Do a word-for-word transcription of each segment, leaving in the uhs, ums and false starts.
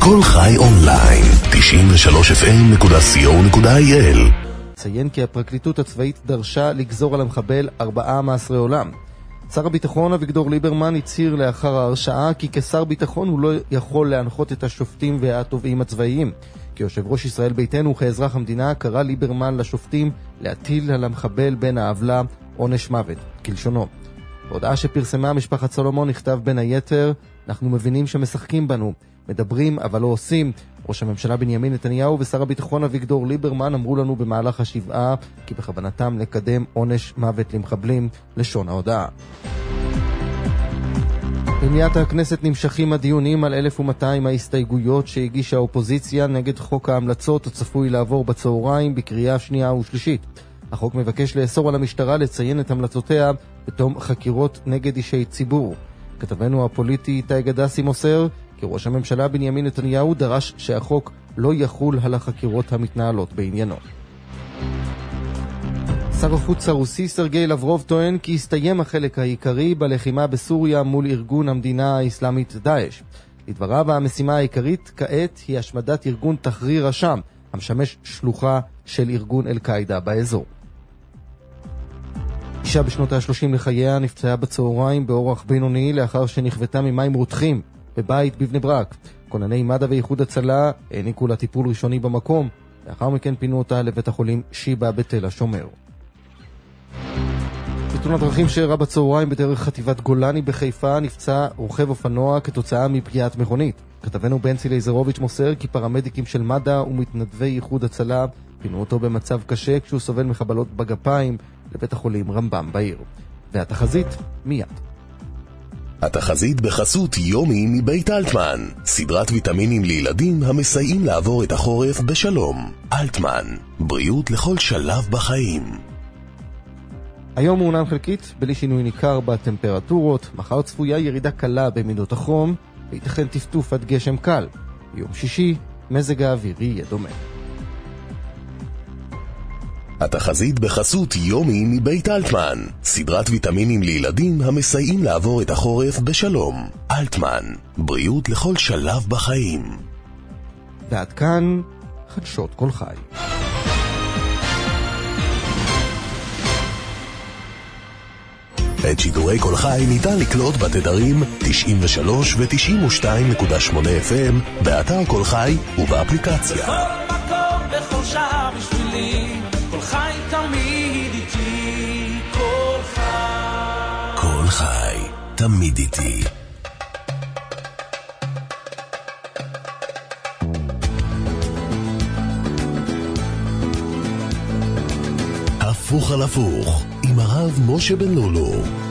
כל חי אונליין, תשעים ושלוש אף אם נקודה סי או נקודה איי אל. ציין כי הפרקליטות הצבאית דרשה לגזור על המחבל ארבעה מאסרי עולם. שר הביטחון אביגדור ליברמן הצהיר לאחר ההרשעה כי כשר ביטחון הוא לא יכול להנחות את השופטים והתובעים הצבאיים. כיושב ראש ישראל ביתנו וכאזרח המדינה קרא ליברמן לשופטים להטיל על המחבל בן העוולה עונש מוות, כלשונו. בהודעה שפרסמה משפחת סולומון נכתב בין היתר, אנחנו מבינים שמשחקים בנו, מדברים אבל לא עושים. ראש הממשלה בנימין נתניהו ושר הביטחון אביגדור ליברמן אמרו לנו במהלך השבעה כי בכוונתם לקדם עונש מוות למחבלים, לשון ההודעה. במליאת הכנסת נמשכים הדיונים על אלף ומאתיים ההסתייגויות שהגישה האופוזיציה נגד חוק ההמלצות הצפוי לעבור בצהריים בקריאה שנייה ושלישית. החוק מבקש לאסור על המשטרה לציין את המלצותיה בתום חקירות נגד אישי ציבור. כתבנו הפוליטי איתי גדסי מוסר כי ראש הממשלה בנימין נתניהו דרש שהחוק לא יחול על החקירות המתנהלות בעניינו. שר החוץ הרוסי סרגי לברוב טוען כי הסתיים החלק העיקרי בלחימה בסוריה מול ארגון המדינה האסלאמית דאעש. לדבריו המשימה העיקרית כעת היא השמדת ארגון תחריר השם, המשמש שלוחה של ארגון אל-קאעידה באזור. אישה בשנות ה-שלושים לחייה נפצעה בצהריים באורח בינוני לאחר שנכוותה ממים רותחים בבית בבני ברק. כונני מד"א ואיחוד הצלה העניקו לה טיפול ראשוני במקום, לאחר מכן פינו אותה לבית החולים שיבא בתל השומר. בתאונת דרכים שאירעה בצהריים בדרך חטיבת גולני בחיפה נפצע רוכב אופנוע כתוצאה מפגיעת מכונית. כתבנו בנצי לייזרוביץ' מוסר כי פרמדיקים של מד"א ומתנדבי איחוד הצלה פינו אותו במצב קשה כשהוא סובל מחבלות בגפיים לבית החולים רמב"ם בעיר. והתחזית מיד. התחזית בחסות יומי מבית אלטמן, סדרת ויטמינים לילדים המסייעים לעבור את החורף בשלום. אלטמן, בריאות לכל שלב בחיים. היום מעונן חלקית, בלי שינוי ניכר בטמפרטורות. מחר צפויה ירידה קלה במידות החום, וייתכן טפטוף עד גשם קל. ביום שישי, מזג האוויר יהיה דומה. התחזית בחסות יומי מבית אלטמן, סדרת ויטמינים לילדים המסייעים לעבור את החורף בשלום. אלטמן, בריאות לכל שלב בחיים. ועד כאן, חדשות כל חי. את שידורי כל חי ניתן לקלוט בתדרים תשעים ושלוש ו-תשעים ושתיים נקודה שמונה אף אם, באתר כל חי ובאפליקציה. בכל מקום, בכל שעה בשבילי, כל חי תמיד איתי, כל חי. כל חי, תמיד איתי. הפוך על הפוך, עם הרב משה בן לולו.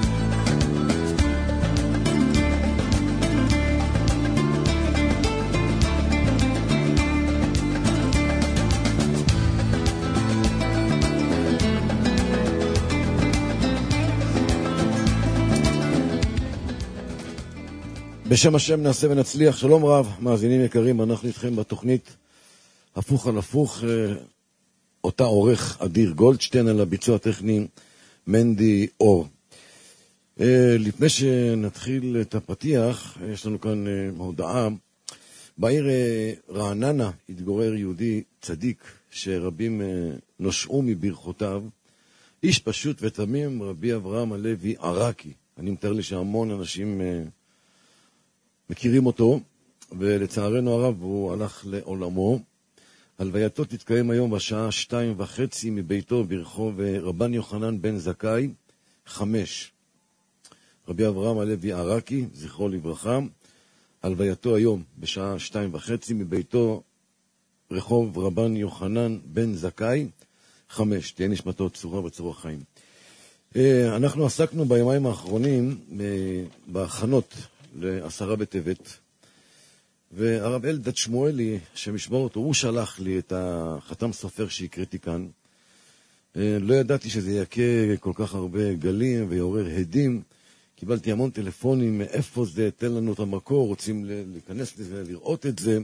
בשם השם נעשה ונצליח. שלום רב, מאזינים יקרים, אנחנו איתכם בתוכנית הפוך על הפוך, אותה עורך אדיר גולדשטיין, על הביצוע הטכני מנדי אור. לפני שנתחיל את הפתיח, יש לנו כאן הודעה. בעיר רעננה התגורר יהודי צדיק שרבים נושעו מברכותיו, איש פשוט ותמים, רבי אברהם הלוי ערקי. אני מתאר לי שהמון אנשים מכירים אותו, ולצערנו הרב הוא הלך לעולמו. הלווייתו תתקיים היום בשעה שתיים וחצי מביתו ברחוב רבן יוחנן בן זכאי חמש. רבי אברהם הלוי ערקי, זכרו לברכה. הלווייתו היום בשעה שתיים וחצי מביתו רחוב רבן יוחנן בן זכאי חמש. תהיה נשמתו צורה בצרור חיים. אנחנו עסקנו בימיים האחרונים בהכנות לעשרה בטבת, והרב אלדד שמואלי, שמשמור אותו, הוא שלח לי את החתם סופר שהקראתי כאן. לא ידעתי שזה יקה כל כך הרבה גלים ויעורר הדים. קיבלתי המון טלפונים, מאיפה זה, תן לנו את המקור, רוצים להיכנס לזה, לראות את זה.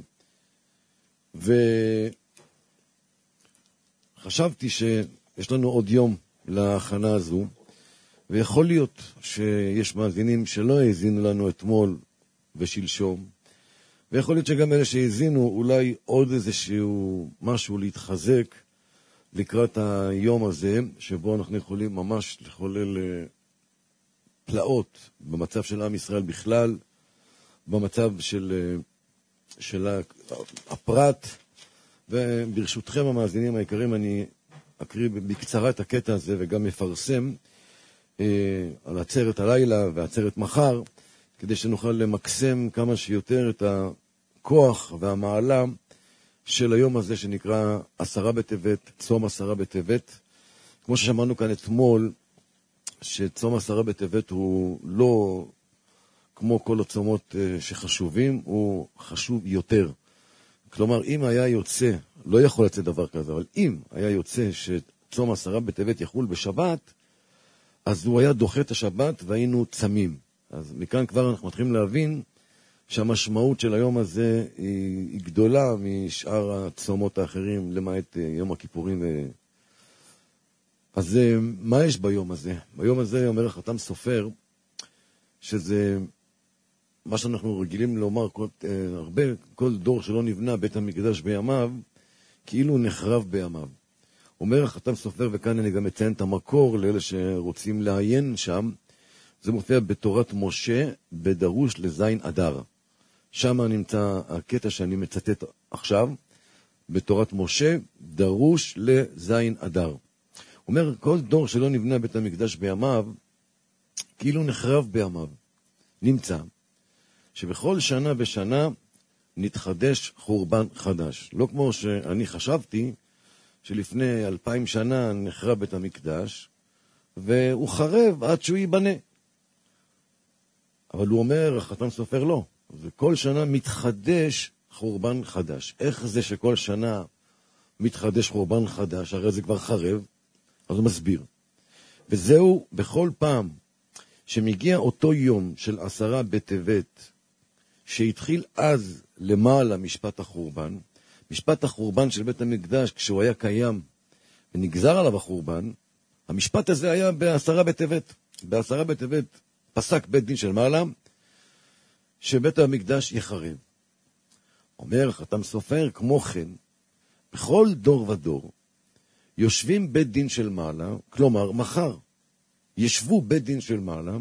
וחשבתי שיש לנו עוד יום להכנה הזו, ויכול להיות שיש מאזינים שלא האזינו לנו אתמול ושלשום, ויכול להיות שגם אלה שהזינו אולי עוד איזשהו משהו להתחזק לקראת היום הזה, שבו אנחנו יכולים ממש לחולל פלאות במצב של עם ישראל בכלל, במצב של, של הפרט. וברשותכם המאזינים היקרים, אני אקריא בקצרה את הקטע הזה וגם מפרסם אה, על עצרת הלילה ועצרת מחר, כדי שנוכל למקסם כמה שיותר את הכוח והמעלה של היום הזה שנקרא עשרה בטבת, צום עשרה בטבת. כמו ששמענו כאן אתמול, שצום עשרה בטבת הוא לא כמו כל הצומות שחשובים, הוא חשוב יותר. כלומר, אם היה יוצא, לא יכול לצאת דבר כזה, אבל אם היה יוצא שצום עשרה בטבת יחול בשבת, אז הוא היה דוחה את השבת והיינו צמים. אז מכאן כבר אנחנו מתחילים להבין שהמשמעות של היום הזה היא, היא גדולה משאר הצומות האחרים, למעט יום הכיפורים. אז מה יש ביום הזה? ביום הזה אומר החתם סופר, שזה מה שאנחנו רגילים לומר כל, הרבה, כל דור שלא נבנה בית המקדש בימיו, כאילו נחרב בימיו. אומר החתם סופר, וכאן אני גם מציין את המקור לאלה שרוצים לעיין שם, זה מופיע בתורת משה בדרוש לזין אדר. שם נמצא הקטע שאני מצטט עכשיו, בתורת משה, דרוש לזין אדר. אומר, כל דור שלא נבנה בית המקדש בימיו, כאילו נחרב בימיו. נמצא שבכל שנה בשנה נתחדש חורבן חדש. לא כמו שאני חשבתי, שלפני אלפיים שנה נחרב בית המקדש, והוא חרב עד שהוא ייבנה. אבל הוא אומר, החתם סופר לא. וכל שנה מתחדש חורבן חדש. איך זה שכל שנה מתחדש חורבן חדש? הרי זה כבר חרב. אז הוא מסביר. וזהו בכל פעם שמגיע אותו יום של עשרה בטבת, שהתחיל אז למעלה משפט החורבן, משפט החורבן של בית המקדש, כשהוא היה קיים ונגזר עליו החורבן, המשפט הזה היה בעשרה בטבת. בעשרה בטבת פסק בית דין של מעלה, שבית המקדש יחרב. אומר חתם סופר, כמו כן, בכל דור ודור, יושבים בית דין של מעלה, כלומר, מחר, ישבו בית דין של מעלה,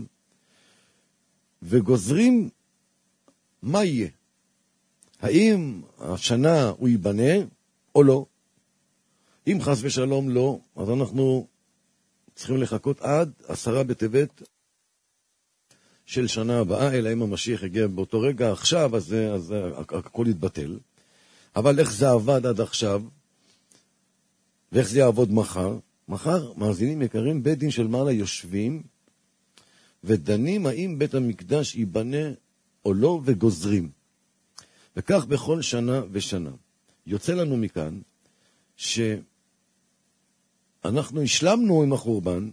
וגוזרים מה יהיה. האם השנה הוא ייבנה או לא? אם חס ושלום לא, אז אנחנו צריכים לחכות עד עשרה בטבת של שנה הבאה, אלא אם המשיח הגיע באותו רגע עכשיו, אז, אז הכל יתבטל. אבל איך זה עבד עד עכשיו? ואיך זה יעבוד מחר? מחר, מאזינים יקרים, בית דין של מעלה יושבים ודנים האם בית המקדש ייבנה או לא, וגוזרים. וכך בכל שנה ושנה. יוצא לנו מכאן שאנחנו השלמנו עם החורבן,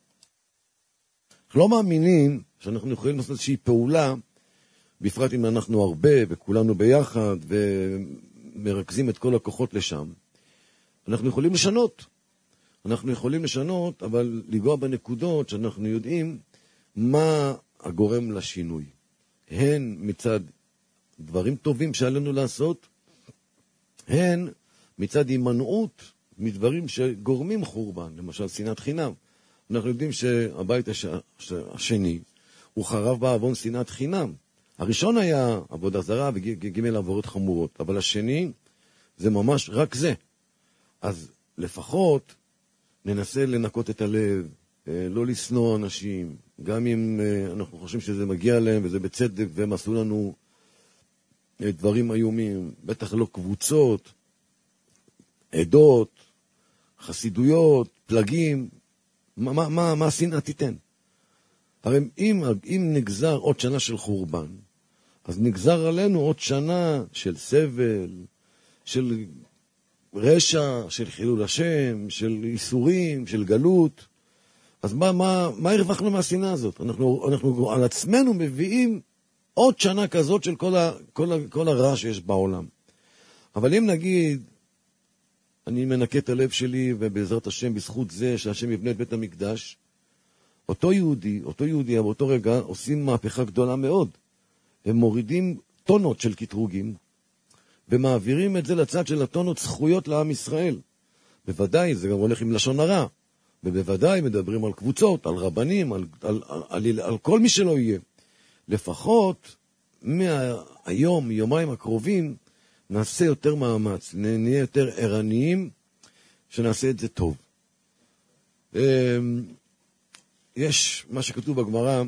לא מאמינים שאנחנו יכולים לעשות איזושהי פעולה, בפרט אם אנחנו הרבה וכולנו ביחד ומרכזים את כל הכוחות לשם. אנחנו יכולים לשנות. אנחנו יכולים לשנות, אבל לגוע בנקודות שאנחנו יודעים מה הגורם לשינוי. הן מצד דברים טובים שעלינו לעשות, הן מצד הימנעות מדברים שגורמים חורבן, למשל שנאת חינם. אנחנו יודעים שהבית הש... השני הוא חרב בעוון שנאת חינם. הראשון היה עבודה זרה וגימל עבורות חמורות, אבל השני זה ממש רק זה. אז לפחות ננסה לנקות את הלב, לא לסנוע אנשים, גם אם אנחנו חושבים שזה מגיע להם וזה בצדק והם עשו לנו דברים איומים, בטח לא קבוצות, עדות, חסידויות, פלגים, מה, מה, מה, מה השנאה תיתן? הרי אם, אם נגזר עוד שנה של חורבן, אז נגזר עלינו עוד שנה של סבל, של רשע, של חילול השם, של איסורים, של גלות. אז מה, מה, מה הרווחנו מהשנאה הזאת? אנחנו, אנחנו על עצמנו מביאים עוד שנה כזאת של כל, ה, כל, ה, כל הרע שיש בעולם. אבל אם נגיד, אני מנקה את הלב שלי, ובעזרת השם, בזכות זה שהשם יבנה את בית המקדש, אותו יהודי, אותו יהודי, באותו רגע, עושים מהפכה גדולה מאוד. הם מורידים טונות של קטרוגים, ומעבירים את זה לצד של הטונות זכויות לעם ישראל. בוודאי, זה גם הולך עם לשון הרע, ובוודאי מדברים על קבוצות, על רבנים, על, על, על, על, על כל מי שלא יהיה. לפחות מהיום, יומיים הקרובים, נעשה יותר מאמץ, נהיה יותר ערניים, שנעשה את זה טוב. יש מה שכתוב בגמרא,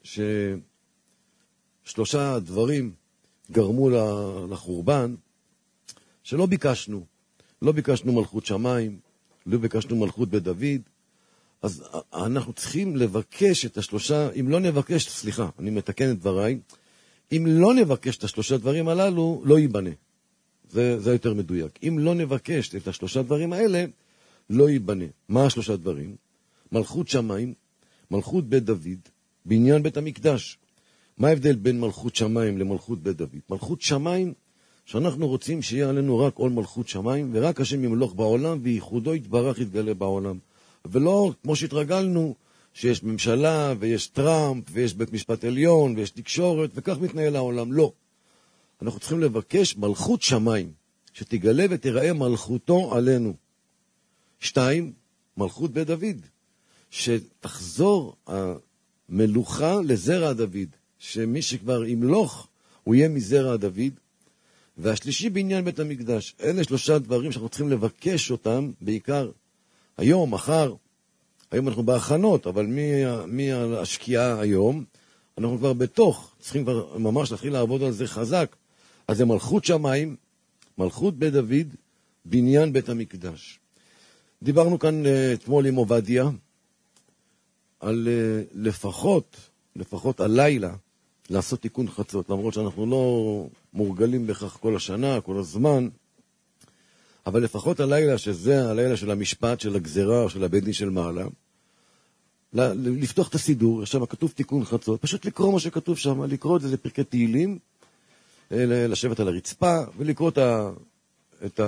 ששלושה דברים גרמו לחורבן, שלא ביקשנו. לא ביקשנו מלכות שמיים, לא ביקשנו מלכות בית דוד, אז אנחנו צריכים לבקש את השלושה, אם לא נבקש, סליחה, אני מתקן את דבריי, אם לא נבקש את השלושה דברים הללו, לא ייבנה. זה, זה יותר מדויק. אם לא נבקש את השלושה דברים האלה, לא ייבנה. מה השלושה דברים? מלכות שמיים, מלכות בית דוד, בניין בית המקדש. מה ההבדל בין מלכות שמיים למלכות בית דוד? מלכות שמיים, שאנחנו רוצים שיהיה עלינו רק עול מלכות שמיים, ורק השם ימלוך בעולם, וייחודו יתברך יתגלה בעולם. ולא כמו שהתרגלנו, שיש ממשלה, ויש טראמפ, ויש בית משפט עליון, ויש תקשורת, וכך מתנהל העולם. לא. אנחנו צריכים לבקש מלכות שמיים, שתגלה ותראה מלכותו עלינו. שתיים, מלכות בית דוד, שתחזור המלוכה לזרע דוד, שמי שכבר ימלוך, הוא יהיה מזרע דוד. והשלישי בעניין בית המקדש. אלה שלושה דברים שאנחנו צריכים לבקש אותם, בעיקר היום, מחר. היום אנחנו בהכנות, אבל מהשקיעה היום, אנחנו כבר בתוך, צריכים כבר ממש להתחיל לעבוד על זה חזק. אז זה מלכות שמיים, מלכות בית דוד, בניין בית המקדש. דיברנו כאן אתמול עם עובדיה, על לפחות, לפחות הלילה, לעשות תיקון חצות, למרות שאנחנו לא מורגלים בכך כל השנה, כל הזמן, אבל לפחות הלילה, שזה הלילה של המשפט, של הגזרה, או של הבית דין של מעלה, לפתוח את הסידור, שם כתוב תיקון חצות, פשוט לקרוא מה שכתוב שם, לקרוא את זה לפרקי תהילים, לשבת על הרצפה, ולקרוא את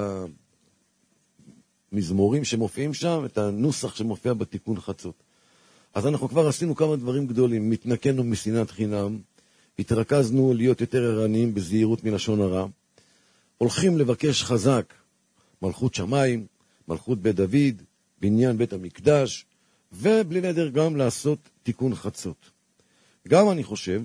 המזמורים שמופיעים שם, את הנוסח שמופיע בתיקון חצות. אז אנחנו כבר עשינו כמה דברים גדולים, מתנקנו משנאת חינם, התרכזנו להיות יותר ערניים בזהירות מלשון הרע, הולכים לבקש חזק מלכות שמיים, מלכות בית דוד, בניין בית המקדש, ובלי נדר גם לעשות תיקון חצות. גם אני חושב,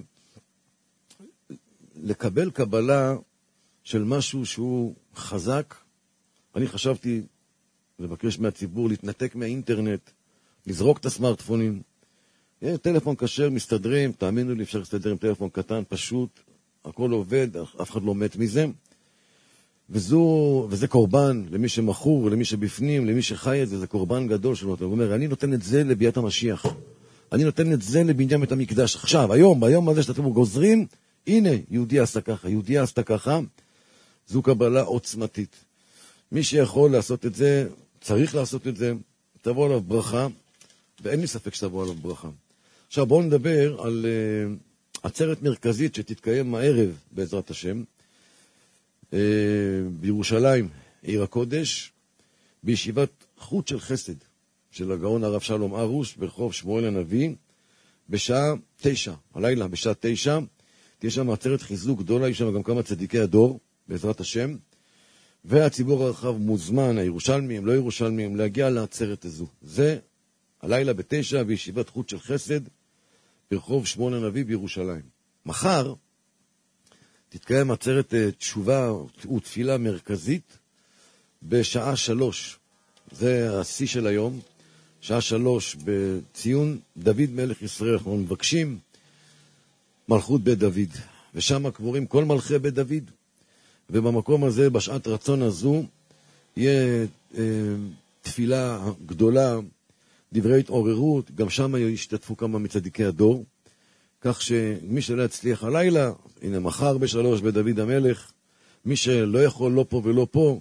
לקבל קבלה של משהו שהוא חזק, אני חשבתי לבקש מהציבור להתנתק מהאינטרנט, לזרוק את הסמארטפונים, טלפון כשר, מסתדרים, תאמינו לי, אפשר להסתדר עם טלפון קטן, פשוט, הכל עובד, אף אחד לא מת מזה, וזו, וזה קורבן למי שמחור, למי שבפנים, למי שחי את זה, זה קורבן גדול שלו. אתה אומר, אני נותן את זה לביאת המשיח, אני נותן את זה לבניין בית המקדש, עכשיו, היום, ביום הזה שאתם גוזרים, הנה, יהודי עשה ככה, יהודי עשתה ככה, זו קבלה עוצמתית. מי שיכול לעשות את זה, צריך לעשות את זה, תבוא עליו ברכה, ואין לי ספק שתבוא עליו ברכה. עכשיו בואו נדבר על uh, עצרת מרכזית שתתקיים הערב בעזרת השם, uh, בירושלים, עיר הקודש, בישיבת חוט של חסד, של הגאון הרב שלום ארוש, ברחוב שמואל הנביא, בשעה תשע, הלילה בשעה תשע, תהיה שם עצרת חיזוק גדולה, יש שם גם כמה צדיקי הדור, בעזרת השם, והציבור הרחב מוזמן, הירושלמים, לא ירושלמים, להגיע לעצרת הזו. זה הלילה בתשע, בישיבת חוט של חסד, ברחוב שמואל הנביא בירושלים. מחר תתקיים עצרת תשובה ותפילה מרכזית בשעה שלוש. זה השיא של היום, שעה שלוש, בציון דוד מלך ישראל. אנחנו מבקשים מלכות בית דוד, ושם קבורים כל מלכי בית דוד, ובמקום הזה, בשעת רצון הזו, יהיה אה, תפילה גדולה, דברי התעוררות, גם שם ישתתפו כמה מצדיקי הדור, כך שמי שלא יצליח הלילה, הנה מחר בשלוש בדוד המלך, מי שלא יכול לא פה ולא פה,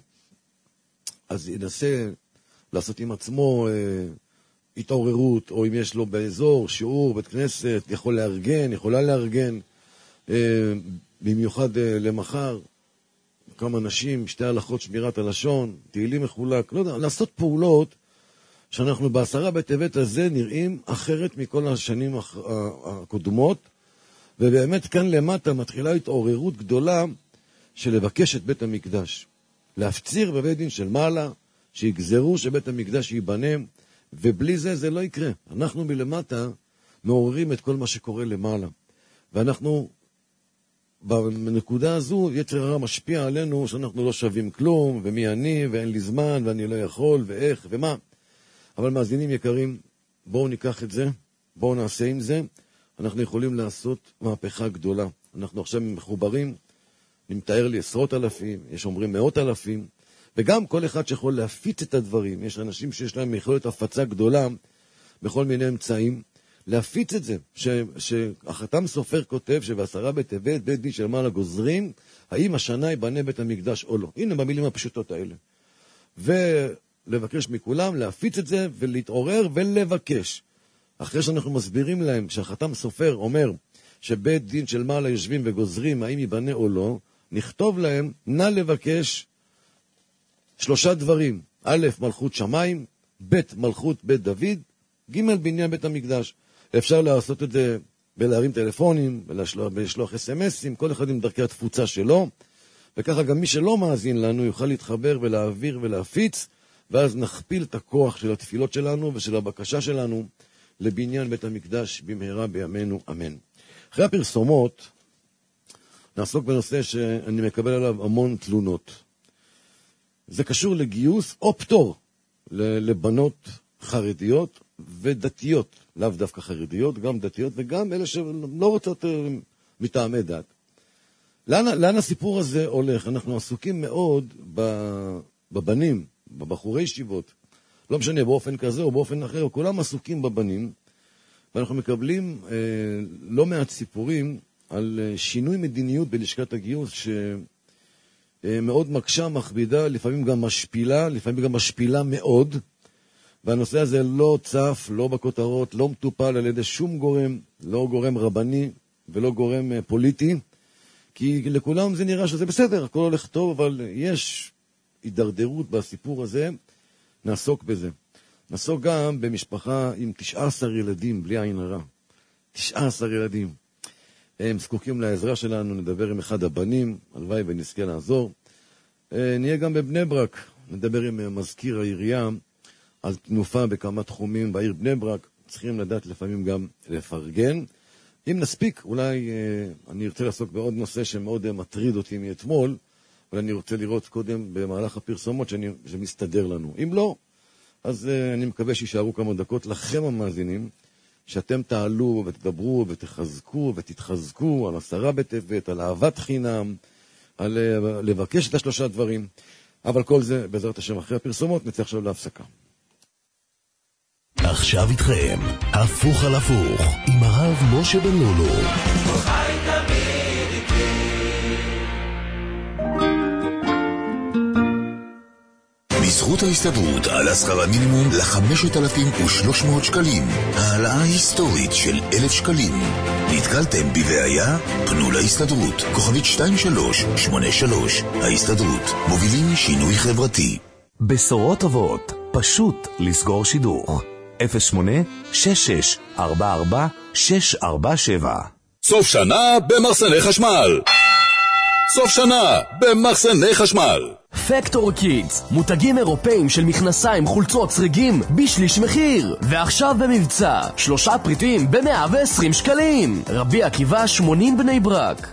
אז ינסה לעשות עם עצמו אה, התעוררות, או אם יש לו באזור, שיעור, בית כנסת, יכול לארגן, יכולה לארגן, אה, במיוחד אה, למחר, כמה נשים, שתי הלכות שמירת הלשון, תהילים מחולק, לא יודע, לעשות פעולות, שאנחנו בעשרה בטבת הזה נראים אחרת מכל השנים הקודמות, ובאמת כאן למטה מתחילה התעוררות גדולה של לבקש את בית המקדש. להפציר בבית דין של מעלה, שיגזרו שבית המקדש ייבנה, ובלי זה זה לא יקרה. אנחנו מלמטה מעוררים את כל מה שקורה למעלה. ואנחנו, בנקודה הזו, יצר הרע משפיע עלינו שאנחנו לא שווים כלום, ומי אני, ואין לי זמן, ואני לא יכול, ואיך, ומה. אבל מאזינים יקרים, בואו ניקח את זה, בואו נעשה עם זה, אנחנו יכולים לעשות מהפכה גדולה. אנחנו עכשיו מחוברים, אני מתאר לי עשרות אלפים, יש אומרים מאות אלפים, וגם כל אחד שיכול להפיץ את הדברים, יש אנשים שיש להם יכולת הפצה גדולה, בכל מיני אמצעים, להפיץ את זה, ש, שהחתם סופר כותב שבעשרה בטבת, בית דין של מעלה גוזרים, האם השנה ייבנה בית המקדש או לא. הנה במילים הפשוטות האלה. ולבקש מכולם, להפיץ את זה ולהתעורר ולבקש. אחרי שאנחנו מסבירים להם, כשהחתם סופר אומר שבית דין של מעלה יושבים וגוזרים האם ייבנה או לא, נכתוב להם, נא לבקש שלושה דברים. א', מלכות שמיים, ב', מלכות בית דוד, ג', בניין בית המקדש. אפשר לעשות את זה בלהרים טלפונים, ולשלוח אס-אמסים, כל אחד עם דרכי התפוצה שלו, וככה גם מי שלא מאזין לנו יוכל להתחבר ולהעביר ולהפיץ, ואז נכפיל את הכוח של התפילות שלנו ושל הבקשה שלנו לבניין בית המקדש במהרה בימינו, אמן. אחרי הפרסומות, נעסוק בנושא שאני מקבל עליו המון תלונות. זה קשור לגיוס או פטור לבנות חרדיות ודתיות, לאו דווקא חרדיות, גם דתיות וגם אלה שלא רוצות מטעמי דת. לאן, לאן הסיפור הזה הולך? אנחנו עסוקים מאוד בבנים, בבחורי ישיבות, לא משנה באופן כזה או באופן אחר, כולם עסוקים בבנים, ואנחנו מקבלים אה, לא מעט סיפורים על אה, שינוי מדיניות בלשכת הגיוס, שמאוד מקשה, מכבידה, לפעמים גם משפילה, לפעמים גם משפילה מאוד, והנושא הזה לא צף, לא בכותרות, לא מטופל על ידי שום גורם, לא גורם רבני ולא גורם אה, פוליטי, כי לכולם זה נראה שזה בסדר, הכל הולך טוב, אבל יש הידרדרות בסיפור הזה, נעסוק בזה. נעסוק גם במשפחה עם תשעה עשר ילדים, בלי עין הרע. תשעה עשר ילדים. הם זקוקים לעזרה שלנו, נדבר עם אחד הבנים, הלוואי ונזכה לעזור. נהיה גם בבני ברק, נדבר עם מזכיר העירייה, על תנופה בכמה תחומים בעיר בני ברק, צריכים לדעת לפעמים גם לפרגן. אם נספיק, אולי אני ארצה לעסוק בעוד נושא שמאוד מטריד אותי מאתמול, אבל אני רוצה לראות קודם במהלך הפרסומות שאני, שמסתדר לנו. אם לא, אז uh, אני מקווה שישארו כמה דקות לכם המאזינים, שאתם תעלו ותדברו ותחזקו ותתחזקו על עשרה בטבת, על אהבת חינם, על uh, לבקש את השלושה דברים. אבל כל זה בעזרת השם אחרי הפרסומות, נצא עכשיו להפסקה. עכשיו איתכם, הפוך על הפוך, עם הרב משה בן לולו. חי תמיד איתי. בזכות ההסתדרות על שכר המינימום ל-חמשת אלפים ושלוש מאות שקלים, העלאה היסטורית של אלף שקלים. נתקלתם בבעיה? פנו להסתדרות, כוכבית שתיים שלוש שמונה שלוש. ההסתדרות, מובילים שינוי חברתי. בשורות טובות, פשוט לסגור שידוך. אפס שמונה שש שש ארבע ארבע שש ארבע שבע. סוף שנה במחסני חשמל. סוף שנה במחסני חשמל. פקטור קידס, מותגים אירופאים של מכנסיים, חולצות, צריגים בשליש מחיר. ועכשיו במבצע, שלושה פריטים ב-מאה ועשרים שקלים. רבי עקיבא שמונים בני ברק.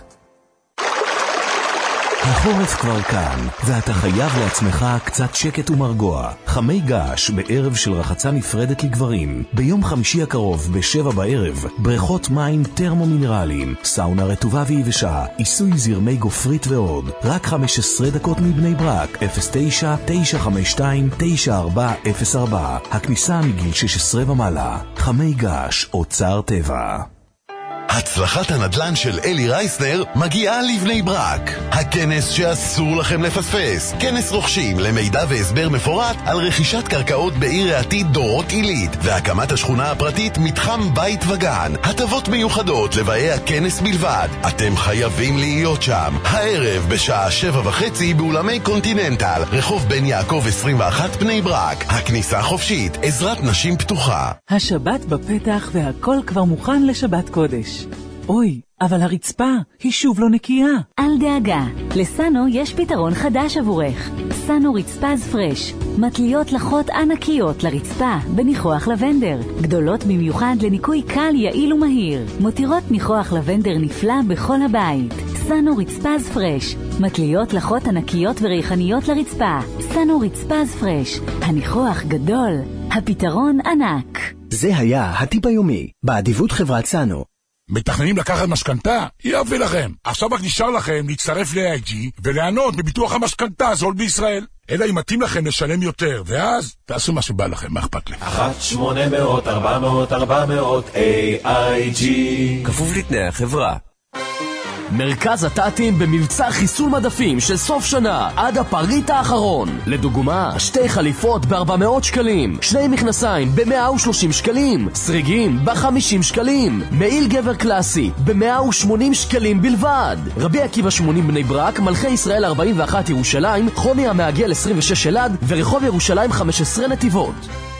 החורף כבר כאן, ואתה חייב לעצמך קצת שקט ומרגוע. חמי געש בערב של רחצה נפרדת לגברים. ביום חמישי הקרוב בשבע בערב, בריכות מים טרמו-מינרליים, סאונה רטובה ויבשה, עיסוי זרמי גופרית ועוד. רק חמש עשרה דקות מבני ברק, אפס תשע תשע חמש שתיים תשע ארבע אפס ארבע. הכניסה מגיל שש עשרה ומעלה. חמי געש, אוצר טבע. הצלחת הנדל"ן של אלי רייסנר מגיעה לבני ברק. הכנס שאסור לכם לפספס. כנס רוכשים למידע והסבר מפורט על רכישת קרקעות בעיר העתיד דורות עילית והקמת השכונה הפרטית מתחם בית וגן. הטבות מיוחדות לבאי הכנס בלבד. אתם חייבים להיות שם. הערב בשעה שבע וחצי באולמי קונטיננטל, רחוב בן יעקב עשרים ואחת בני ברק. הכניסה חופשית, עזרת נשים פתוחה. השבת בפתח והכל כבר מוכן לשבת קודש. אוי, אבל הרצפה היא שוב לא נקייה. אל דאגה, לסנו יש פתרון חדש עבורך. סנו רצפז פרש, מטליות לחות ענקיות לרצפה בניחוח לבנדר, גדולות במיוחד לניקוי קל, יעיל ומהיר, מותירות ניחוח לבנדר נפלא בכל הבית. סנו רצפז פרש, מטליות לחות ענקיות וריחניות לרצפה. סנו רצפז פרש, הניחוח גדול, הפתרון ענק. זה היה הטיפ היומי, באדיבות חברת סנו. מתכננים לקחת משכנתה? יופי לכם. עכשיו רק נשאר לכם להצטרף ל-איי איי ג'י וליהנות מביטוח המשכנתה הזול בישראל. אלא אם מתאים לכם לשלם יותר, ואז תעשו מה שבא לכם, מה אכפת לי? אחת שמונה מאות ארבע מאות ארבע מאות איי איי ג'י כפוף לתנאי החברה. מרכז הטאטים במבצע חיסול מדפים של סוף שנה עד הפריט האחרון. לדוגמה, שתי חליפות ב-ארבע מאות שקלים, שני מכנסיים ב-מאה ושלושים שקלים, סריגים ב-חמישים שקלים, מעיל גבר קלאסי ב-מאה ושמונים שקלים בלבד. רבי עקיבא שמונים בני ברק, מלכי ישראל ארבעים ואחת ירושלים, חוני המעגל עשרים ושש אלעד ורחוב ירושלים חמש עשרה נתיבות.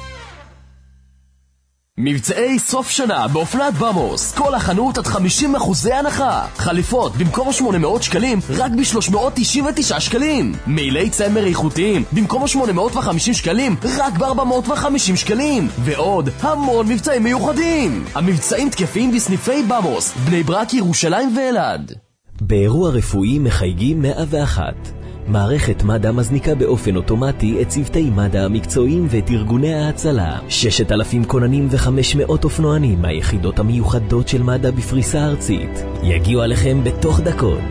מבצעי סוף שנה באופנת במוס, כל החנות עד חמישים אחוז הנחה. חליפות במקום שמונה מאות שקלים רק ב-שלוש מאות תשעים ותשעה שקלים. מעילי צמר איכותיים במקום שמונה מאות וחמישים שקלים רק ב-ארבע מאות וחמישים שקלים. ועוד המון מבצעים מיוחדים. המבצעים תקפים בסניפי במוס, בני ברק, ירושלים ואלעד. באירוע רפואי מחייגים מאה ואחת. מערכת מד"א מזניקה באופן אוטומטי את צוותי מד"א המקצועיים ואת ארגוני ההצלה. ששת אלפים כוננים וחמש מאות אופנוענים מהיחידות המיוחדות של מד"א בפריסה ארצית יגיעו עליכם בתוך דקות.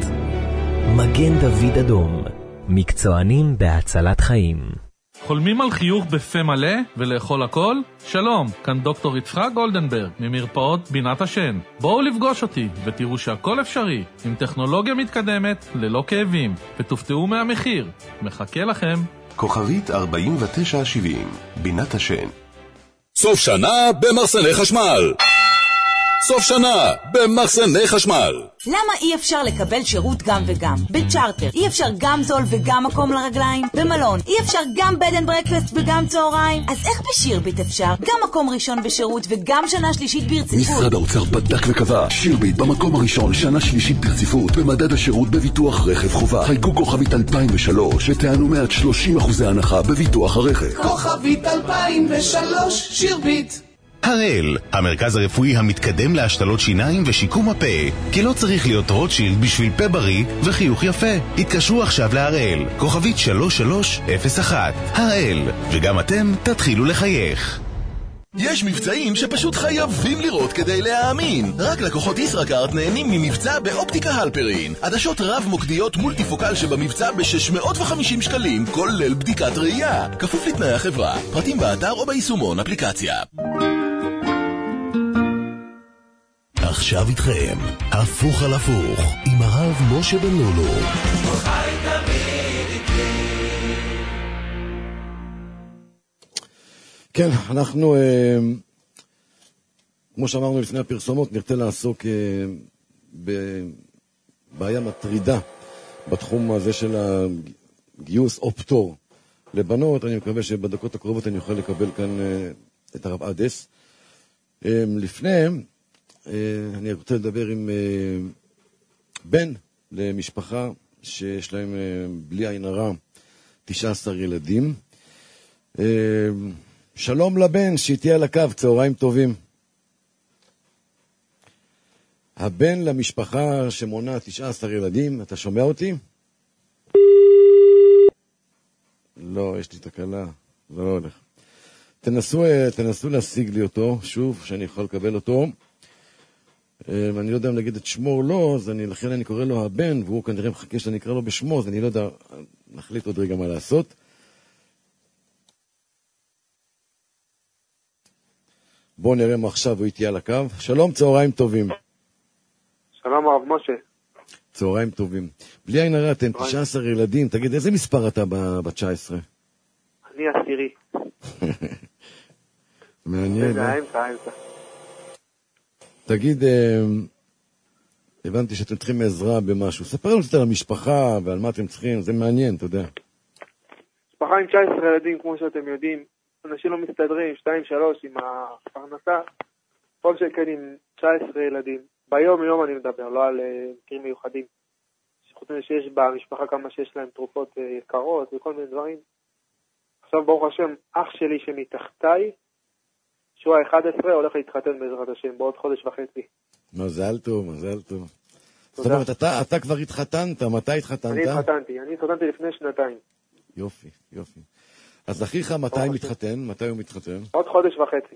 מגן דוד אדום, מקצוענים בהצלת חיים. חולמים על חיוך בפה מלא ולאכול הכל? שלום, כאן דוקטור יצחק גולדנברג ממרפאות בינת השן. בואו לפגוש אותי ותראו שהכל אפשרי עם טכנולוגיה מתקדמת ללא כאבים, ותופתעו מהמחיר. מחכה לכם. כוכבית ארבעים ותשע שבעים, בינת השן. סוף שנה במחסני חשמל. סוף שנה במחסני חשמל. למה אי אפשר לקבל שירות גם וגם? בצ'ארטר אי אפשר גם זול וגם מקום לרגליים? במלון אי אפשר גם בד אנד ברקפסט וגם צהריים? אז איך בשירביט אפשר? גם מקום ראשון בשירות וגם שנה שלישית ברציפות. משרד האוצר בדק וקבע, שירביט במקום הראשון שנה שלישית ברציפות במדד השירות בביטוח רכב חובה. חייגו כוכבית אלפיים ושלוש ותענו מעט שלושים אחוזי הנחה בביטוח הרכב. כוכבית אלפיים ושלוש שירביט. הראל, המרכז הרפואי המתקדם להשתלות שיניים ושיקום הפה, כי לא צריך להיות רוטשילד בשביל פה בריא וחיוך יפה. התקשרו עכשיו להראל, כוכבית שלוש שלוש אפס אחת. הראל, וגם אתם תתחילו לחייך. יש מבצעים שפשוט חייבים לראות כדי להאמין. רק לקוחות ישראכרט נהנים ממבצע באופטיקה הלפרין. עדשות רב מוקדיות מולטיפוקל שבמבצע ב-שש מאות וחמישים שקלים, כולל בדיקת ראייה. כפוף לתנאי החברה. פרטים באתר או ביישומון אפליקציה. עכשיו איתכם, הפוך על הפוך, עם הרב משה בן לולו. חי תמיד איתי. כן, אנחנו, אה, כמו שאמרנו לפני הפרסומות, נרצה לעסוק אה, בבעיה מטרידה בתחום הזה של הגיוס או פטור לבנות. אני מקווה שבדקות הקרובות אני אוכל לקבל כאן אה, את הרב אדס. אה, לפני... אני רוצה לדבר עם בן למשפחה שיש להם בלי עין הרע תשעה עשר ילדים. שלום לבן, שתהיה על הקו, צהריים טובים. הבן למשפחה שמונה תשעה עשר ילדים, אתה שומע אותי? לא, יש לי תקלה, זה לא הולך. תנסו, תנסו להשיג לי אותו, שוב, שאני יכול לקבל אותו. אני לא יודע אם להגיד את שמו או לא, אז אני, לכן אני קורא לו הבן, והוא כנראה מחכה שאני אקרא לו בשמו, אז אני לא יודע, נחליט עוד רגע מה לעשות. בואו נראה מה עכשיו הוא איתי על הקו. שלום, צהריים טובים. שלום הרב משה. צהריים טובים. בלי עין הרע, אתם תשעה עשר ילדים, תגיד, איזה מספר אתה ב-תשע עשרה? אני עשירי. מעניין. זה האמצע, האמצע. תגיד, הבנתי שאתם צריכים עזרה במשהו. ספר לנו קצת על המשפחה ועל מה אתם צריכים, זה מעניין, אתה יודע. משפחה עם תשעה עשר ילדים, כמו שאתם יודעים, אנשים לא מסתדרים, שתיים שלוש עם הפרנסה, כל שכן עם תשעה עשר ילדים. ביום יום אני מדבר, לא על מקרים מיוחדים. חוץ מזה שיש במשפחה כמה שיש להם תרופות יקרות וכל מיני דברים. עכשיו ברוך השם, אח שלי שמתחתיי, שהוא ה-אחד עשר, הולך להתחתן בעזרת השם, בעוד חודש וחצי. מזל טוב, מזל טוב. זאת אומרת, אתה, אתה כבר התחתנת, מתי התחתנת? אני התחתנתי, אני התחתנתי לפני שנתיים. יופי, יופי. אז אחיך מתי מתחתן? מתי הוא מתחתן? עוד חודש וחצי.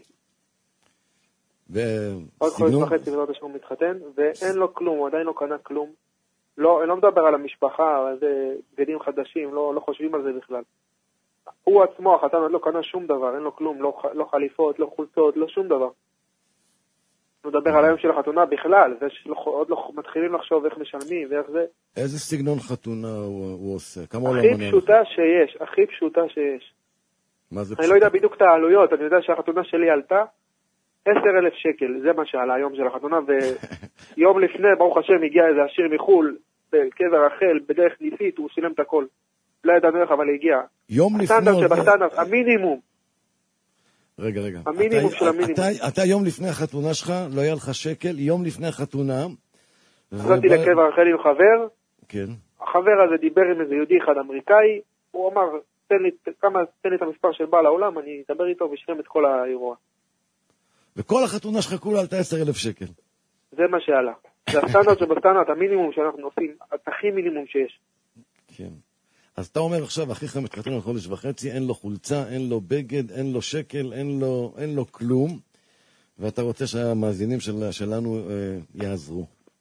ו... עוד חודש וחצי בעזרת השם הוא מתחתן, ואין לו כלום, הוא עדיין לא קנה כלום. לא, אני לא מדבר על המשפחה, על בגדים חדשים, לא, לא חושבים על זה בכלל. הוא עצמו, החתן עוד לא קנה שום דבר, אין לו כלום, לא, לא חליפות, לא חולצות, לא שום דבר. הוא מדבר על היום של החתונה בכלל, ועוד לא מתחילים לחשוב איך משלמים ואיך זה. איזה סגנון חתונה הוא, הוא עושה? כמה הכי פשוטה שיש, הכי פשוטה שיש. מה זה אני פשוט? לא יודע בדיוק את העלויות, אני יודע שהחתונה שלי עלתה עשר אלף שקל, זה מה שעלה היום של החתונה, ויום לפני, ברוך השם, הגיע איזה עשיר מחול, בקבר רחל, בדרך ניסית, הוא שילם את הכל. לא ידענו איך, אבל הגיע. יום לפני... הסטנדרט שבסטנדרט, המינימום. רגע, רגע. המינימום של המינימום. אתה, אתה יום לפני החתונה שלך, לא היה לך שקל, יום לפני החתונה... חזרתי לקבר רחל עם חבר, כן. החבר הזה דיבר עם איזה יהודי אחד אמריקאי, הוא אמר, תן לי, כמה, תן לי את המספר של בעל העולם, אני אדבר איתו ושלם את כל האירוע. וכל החתונה שלך כולה עלתה עשר אלף שקל. זה מה שעלה. זה הסטנדרט שבסטנדרט, המינימום שאנחנו עושים, הכי מינימום שיש. כן. אז אתה אומר עכשיו, אחיך מתחתן על חודש וחצי, אין לו חולצה, אין לו בגד, אין לו שקל, אין לו, אין לו כלום, ואתה רוצה שהמאזינים של, שלנו אה, יעזרו.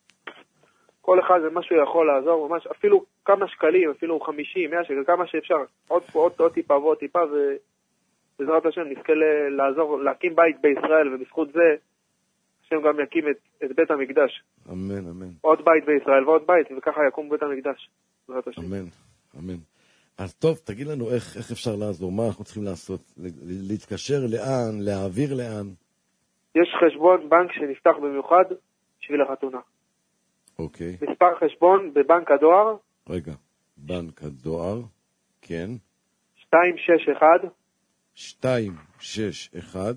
כל אחד זה משהו יכול לעזור, ממש, אפילו כמה שקלים, אפילו חמישים, מאה שקל, כמה שאפשר, עוד פה, עוד, עוד טיפה ועוד טיפה, ובעזרת השם נזכה לעזור, להקים בית בישראל, ובזכות זה, השם גם יקים את, את בית המקדש. אמן, אמן. עוד בית בישראל ועוד בית, וככה יקום בית המקדש, בעזרת השם. אמן, אמן. אז טוב, תגיד לנו איך, איך אפשר לעזור, מה אנחנו צריכים לעשות, להתקשר לאן, להעביר לאן? יש חשבון בנק שנפתח במיוחד בשביל החתונה. אוקיי. מספר חשבון בבנק הדואר. רגע, בנק הדואר, כן. שתיים שש אחת. שתיים שש אחת.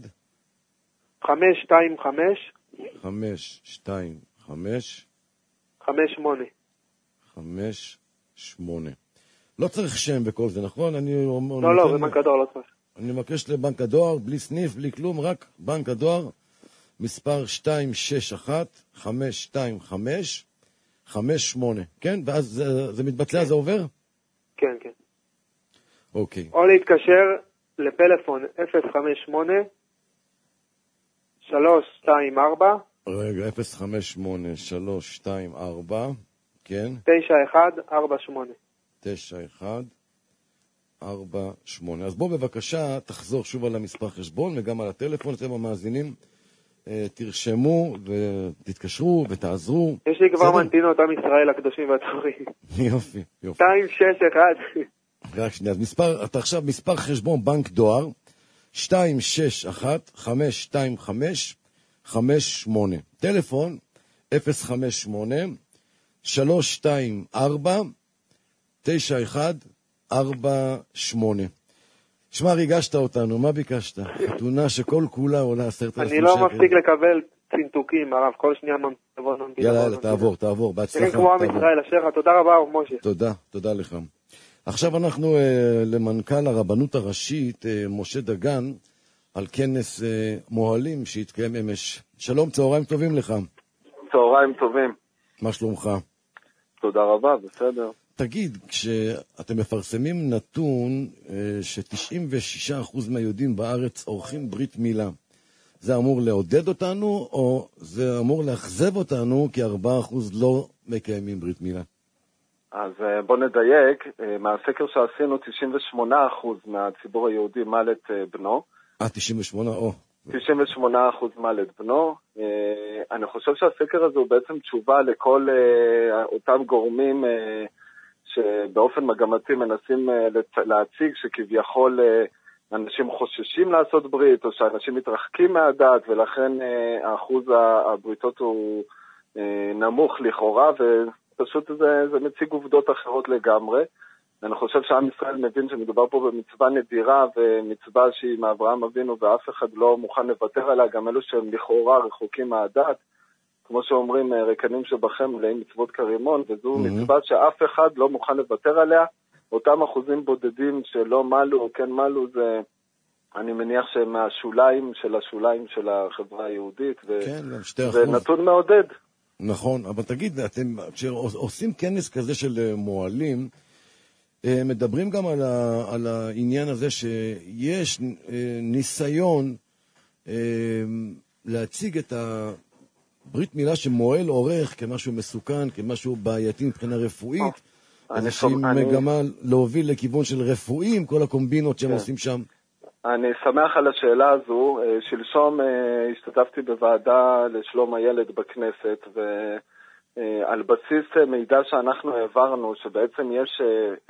חמש שתיים חמש. חמש שתיים חמש. חמש שמונה. חמש שמונה. לא צריך שם וכל זה, נכון? אני אומר... לא, לא, בבנק הדואר לא צריך. אני מבקש לבנק הדואר, בלי סניף, בלי כלום, רק בנק הדואר, מספר שתיים שש אחת. חמש שתיים חמש. חמש שמונה, כן? ואז זה, זה מתבצע, זה עובר? כן, כן. אוקיי. או להתקשר לפלאפון אפס חמש שמונה שלוש שתיים ארבע. רגע, אפס חמש שמונה שלוש שתיים ארבע, כן? תשע אחת ארבע שמונה. תשע אחת ארבע שמונה. אז בוא בבקשה תחזור שוב על המספר חשבון וגם על הטלפון, אתם המאזינים. תרשמו ותתקשרו ותעזרו. יש לי כבר מנתינות, עם ישראל הקדושים והטובים. יופי, יופי. שתיים שש אחת. רק שנייה, אז מספר, אתה עכשיו מספר חשבון בנק דואר, שתיים שש אחת חמש שתיים חמש חמש שמונה. טלפון, אפס חמש שמונה שלוש שתיים ארבע תשע אחת ארבע שמונה. שמע, ריגשת אותנו, מה ביקשת? חתונה שכל כולה עולה עשרת אלפים שקל. אני לא מפסיק לקבל צנתוקים, הרב, כל שנייה ממתבוא נמתיב. יאללה, יאללה, תעבור, תעבור, בהצלחה. כמו עם ישראל, אשריך, תודה רבה, משה. תודה, תודה לך. עכשיו אנחנו uh, למנכ"ל הרבנות הראשית, uh, משה דגן, על כנס uh, מוהלים שהתקיים אמש. שלום, צהריים טובים לך. צהריים טובים. מה שלומך? תודה רבה, בסדר. תגיד, כשאתם מפרסמים נתון ש-תשעים ושישה אחוז מהיהודים בארץ עורכים ברית מילה, זה אמור לעודד אותנו, או זה אמור לאכזב אותנו, כי ארבעה אחוז לא מקיימים ברית מילה? אז בוא נדייק, מהסקר שעשינו, תשעים ושמונה אחוז מהציבור היהודי מל את בנו. אה, תשעים ושמונה, או. תשעים ושמונה אחוז מל את בנו. אני חושב שהסקר הזה הוא בעצם תשובה לכל אותם גורמים שבאופן מגמתי מנסים להציג שכביכול אנשים חוששים לעשות ברית, או שאנשים מתרחקים מהדת, ולכן האחוז הבריתות הוא נמוך לכאורה, ופשוט זה, זה מציג עובדות אחרות לגמרי. אני חושב שעם ישראל מבין שמדובר פה במצווה נדירה, ומצווה שהיא מאברהם אבינו, ואף אחד לא מוכן לוותר עליה, גם אלו שהם לכאורה רחוקים מהדת, כמו שאומרים, רקנים שבכם מלאים מצוות כרימון, וזו mm-hmm. מצווה שאף אחד לא מוכן לוותר עליה. אותם אחוזים בודדים שלא מלו או כן מלו, זה, אני מניח שהם מהשוליים של השוליים של החברה היהודית, ו... כן, שתי אחוז. זה נתון מעודד. נכון, אבל תגיד, אתם, כשעושים כנס כזה של מועלים, מדברים גם על, ה, על העניין הזה שיש ניסיון להציג את הברית מילה שמועל עורך כמשהו מסוכן, כמשהו בעייתי מבחינה רפואית, איזושהי מגמה להוביל לכיוון של רפואים, כל הקומבינות שהם עושים שם. אני שמח על השאלה הזו. שלשום השתתפתי בוועדה לשלום הילד בכנסת, ועל בסיס מידע שאנחנו העברנו, שבעצם יש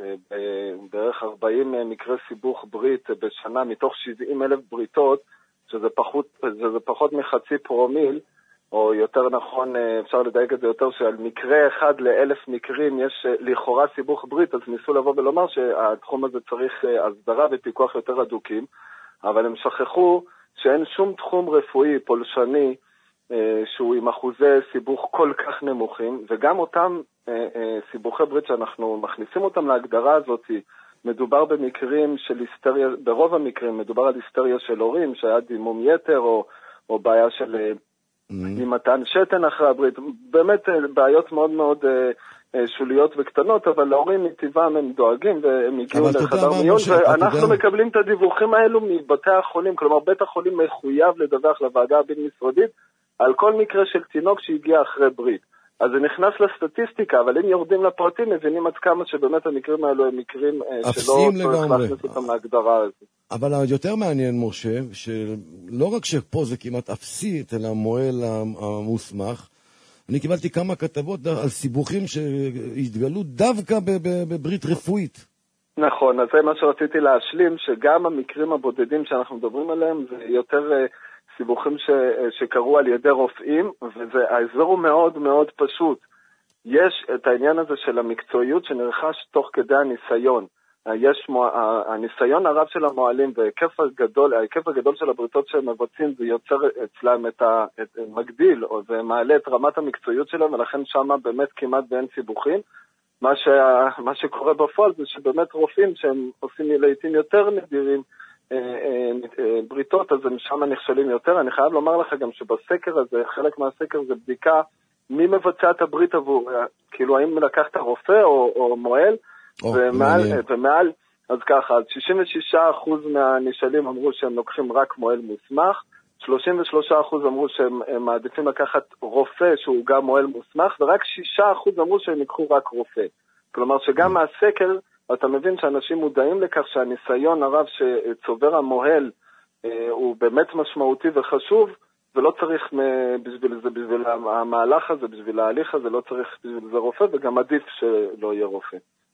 בערך ארבעים מקרי סיבוך ברית בשנה מתוך שבעים אלף בריתות, שזה פחות, שזה פחות מחצי פרומיל, או יותר נכון, אפשר לדייק את זה יותר, שעל מקרה אחד לאלף מקרים יש לכאורה סיבוך ברית, אז ניסו לבוא ולומר שהתחום הזה צריך הסדרה ופיקוח יותר אדוקים, אבל הם שכחו שאין שום תחום רפואי פולשני שהוא עם אחוזי סיבוך כל כך נמוכים, וגם אותם סיבוכי ברית שאנחנו מכניסים אותם להגדרה הזאת, מדובר במקרים של היסטריה, ברוב המקרים מדובר על היסטריה של הורים, שהיה דימום יתר או, או בעיה של עם מתן שתן אחרי הברית, באמת בעיות מאוד מאוד שוליות וקטנות, אבל להורים מטבעם הם דואגים והם הגיעו לחדר מיון, ואנחנו מקבלים את הדיווחים האלו מבתי החולים, כלומר בית החולים מחויב לדווח לוועדה הבין-משרדית על כל מקרה של תינוק שהגיע אחרי ברית. אז זה נכנס לסטטיסטיקה, אבל אם יורדים לפרטים מבינים עד כמה שבאמת המקרים האלו הם מקרים שלא צריך להכניס אותם להגדרה הזאת. אבל היותר מעניין, משה, שלא רק שפה זה כמעט אפסי אצל המועל המוסמך, אני קיבלתי כמה כתבות על סיבוכים שהתגלו דווקא בברית רפואית. נכון, אז זה מה שרציתי להשלים, שגם המקרים הבודדים שאנחנו מדברים עליהם זה יותר סיבוכים ש, שקרו על ידי רופאים, והאזור הוא מאוד מאוד פשוט. יש את העניין הזה של המקצועיות שנרכש תוך כדי הניסיון. יש מוע... הניסיון הרב של המועלים וההיקף הגדול, ההיקף הגדול של הבריתות שהם מבצעים, זה יוצר אצלם את ה... את... מגדיל, או זה מעלה את רמת המקצועיות שלהם, ולכן שמה באמת כמעט באין סיבוכים. מה, שה... מה שקורה בפועל זה שבאמת רופאים שהם עושים לעתים יותר נדירים, בריתות, אז הם שם נכשלים יותר. אני חייב לומר לך גם שבסקר הזה, חלק מהסקר זה בדיקה מי מבצע את הברית עבור, כאילו האם לקחת רופא או, או מועל, ומעל, ומעל, אז ככה, אז שישים ושישה אחוז מהנשאלים אמרו שהם לוקחים רק מועל מוסמך, שלושים ושלושה אחוז אמרו שהם מעדיפים לקחת רופא שהוא גם מועל מוסמך, ורק שישה אחוז אמרו שהם יקחו רק רופא. כלומר שגם מהסקר, אתה מבין שאנשים מודעים לכך שהניסיון הרב שצובר המוהל אה, הוא באמת משמעותי וחשוב, ולא צריך בשביל זה, בשביל המהלך הזה, בשביל ההליך הזה, לא צריך בשביל זה רופא, וגם עדיף שלא יהיה רופא.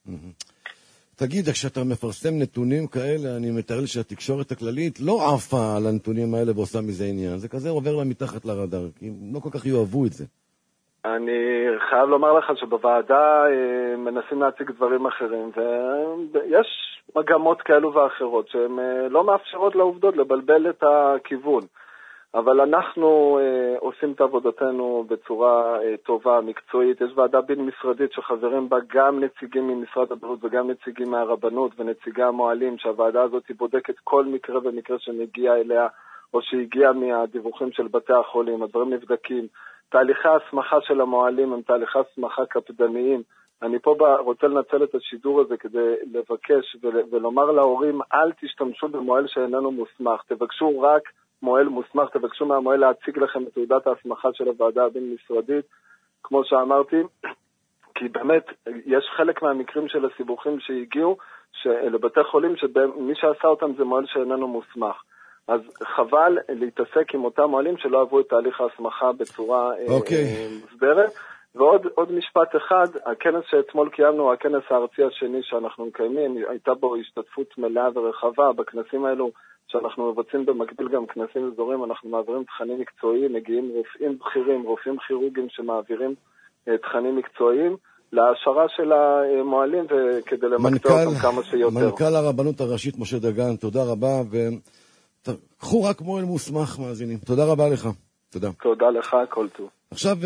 תגיד, כשאתה מפרסם נתונים כאלה, אני מתאר לי שהתקשורת הכללית לא עפה על הנתונים האלה ועושה מזה עניין. זה כזה עובר לה מתחת לרדאר, כי הם לא כל כך יאהבו את זה. אני חייב לומר לך שבוועדה מנסים להציג דברים אחרים, ויש מגמות כאלו ואחרות שהן לא מאפשרות לעובדות לבלבל את הכיוון. אבל אנחנו עושים את עבודתנו בצורה טובה, מקצועית. יש ועדה בין-משרדית שחברים בה גם נציגים ממשרד הבריאות וגם נציגים מהרבנות ונציגי המועלים, שהוועדה הזאת בודקת כל מקרה ומקרה שמגיע אליה או שהגיע מהדיווחים של בתי החולים. הדברים נבדקים. תהליכי ההסמכה של המועלים הם תהליכי הסמכה קפדניים. אני פה רוצה לנצל את השידור הזה כדי לבקש ולומר להורים, אל תשתמשו במועל שאיננו מוסמך, תבקשו רק מועל מוסמך, תבקשו מהמועל להציג לכם את תעודת ההסמכה של הוועדה הבין-משרדית, כמו שאמרתי, כי באמת יש חלק מהמקרים של הסיבוכים שהגיעו לבתי חולים שמי שעשה אותם זה מועל שאיננו מוסמך. אז חבל להתעסק עם אותם מועלים שלא עברו את תהליך ההסמכה בצורה מוסדרת. ועוד עוד משפט אחד, הכנס שאתמול קיימנו, הכנס הארצי השני שאנחנו מקיימים, הייתה בו השתתפות מלאה ורחבה. בכנסים האלו שאנחנו מבצעים במקביל גם כנסים אזוריים, אנחנו מעבירים תכנים מקצועיים, מגיעים רופאים בכירים, רופאים כירורגים שמעבירים תכנים מקצועיים להשערה של המועלים וכדי למקצוע אותם כמה שיותר. מנכ"ל הרבנות הראשית משה דגן, תודה רבה, וקחו רק מועל מוסמך מאזינים. תודה רבה לך. תודה. תודה לך, כל טוב. עכשיו,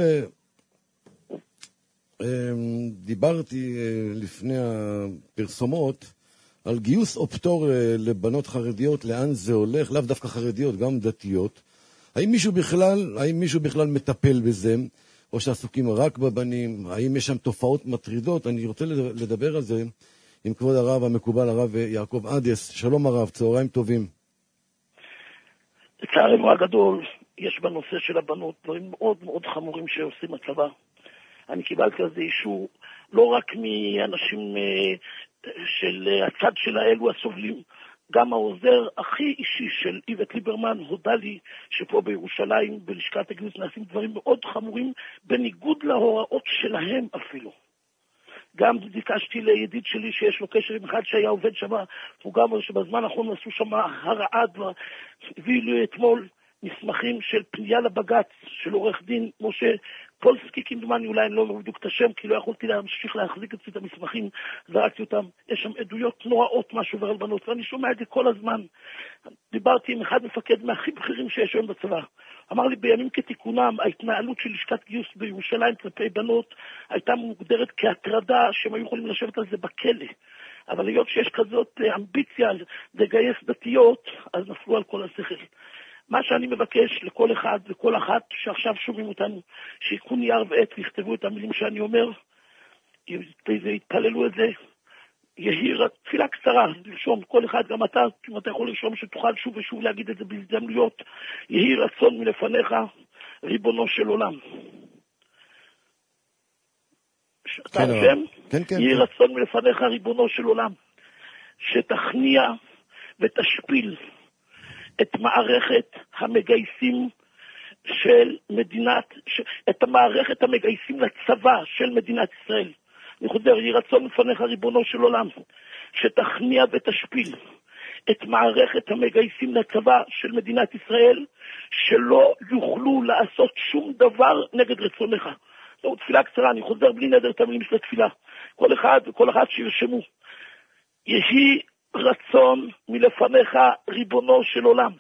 דיברתי לפני הפרסומות על גיוס או פטור לבנות חרדיות, לאן זה הולך, לאו דווקא חרדיות, גם דתיות. האם מישהו בכלל, האם מישהו בכלל מטפל בזה, או שעסוקים רק בבנים? האם יש שם תופעות מטרידות? אני רוצה לדבר על זה עם כבוד הרב המקובל, הרב יעקב אדס. שלום הרב, צהריים טובים. לצערנו הגדול, יש בנושא של הבנות דברים מאוד מאוד חמורים שעושים הצבא. אני קיבלתי על זה אישור לא רק מאנשים של הצד של האלו הסובלים, גם העוזר הכי אישי של איווט ליברמן הודע לי שפה בירושלים בלשכת הגיוס נעשים דברים מאוד חמורים בניגוד להוראות שלהם אפילו. גם ביקשתי לידיד שלי שיש לו קשר עם אחד שהיה עובד שם, הוא גם אומר שבזמן האחרון עשו שם הרעד, הביאו לי אתמול מסמכים של פנייה לבגץ של עורך דין משה פולסקי, כמדומני, אולי אני לא אומר בדיוק את השם, כי לא יכולתי להמשיך להחזיק את המסמכים, זרקתי אותם. יש שם עדויות נוראות מה שעובר על בנות, ואני שומע את זה כל הזמן. דיברתי עם אחד מפקד מהכי בכירים שיש היום בצבא. אמר לי, בימים כתיקונם, ההתנהלות של לשכת גיוס בירושלים כלפי בנות הייתה מוגדרת כהטרדה שהם היו יכולים לשבת על זה בכלא. אבל היות שיש כזאת אמביציה לגייס דתיות, אז נפלו על כל השכל. מה שאני מבקש לכל אחד וכל אחת שעכשיו שומעים אותנו, שיקחו נייר ועט ויכתבו את המילים שאני אומר, ויתפללו את זה, יהי תפילה קצרה, לרשום, כל אחד, גם אתה, אם אתה יכול לרשום שתוכל שוב ושוב להגיד את זה בהזדמנויות, יהי רצון מלפניך, ריבונו של עולם. אתה רשם? כן, כן. יהי רצון מלפניך, ריבונו של עולם, שתכניע ותשפיל את מערכת המגייסים של מדינת, ש... את המערכת המגייסים לצבא של מדינת ישראל. אני חוזר, יהי רצון לפניך ריבונו של עולם, שתכניע ותשפיל את מערכת המגייסים לצבא של מדינת ישראל, שלא יוכלו לעשות שום דבר נגד רצונך. זו תפילה קצרה, אני חוזר בלי נדר את המילים של התפילה. כל אחד וכל אחד שירשמו. יהי רצון מלפניך ריבונו של עולם,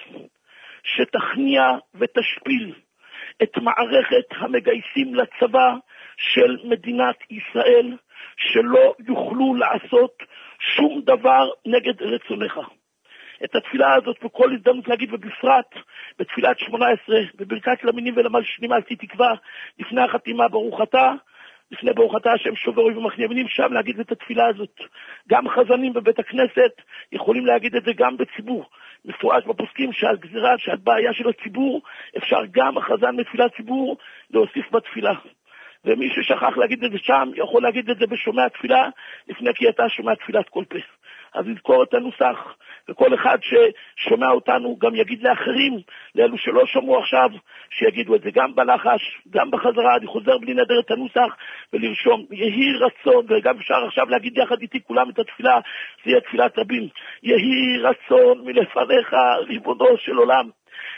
שתכניע ותשפיל את מערכת המגייסים לצבא של מדינת ישראל, שלא יוכלו לעשות שום דבר נגד רצונך. את התפילה הזאת בכל הזדמנות להגיד, ובפרט בתפילת שמונה עשרה, בברכת למינים ולמלשינים עשי תקווה, לפני החתימה ברוך אתה, לפני ברוך אתה השם שובר אויב ומחנה ימינים, שם להגיד את התפילה הזאת. גם חזנים בבית הכנסת יכולים להגיד את זה גם בציבור. מפורש בפוסקים שעל גזירה, שעל בעיה של הציבור, אפשר גם החזן בתפילת ציבור להוסיף בתפילה. ומי ששכח להגיד את זה שם, יכול להגיד את זה בשומע תפילה, לפני כי אתה שומע תפילת כל פה. אז נזכור את הנוסח, וכל אחד ששומע אותנו גם יגיד לאחרים, לאלו שלא שמעו עכשיו, שיגידו את זה גם בלחש, גם בחזרה. אני חוזר בלי נדר את הנוסח ולרשום, יהי רצון, וגם אפשר עכשיו להגיד יחד איתי כולם את התפילה, זה יהיה תפילת רבים. יהי רצון מלפניך ריבונו של עולם,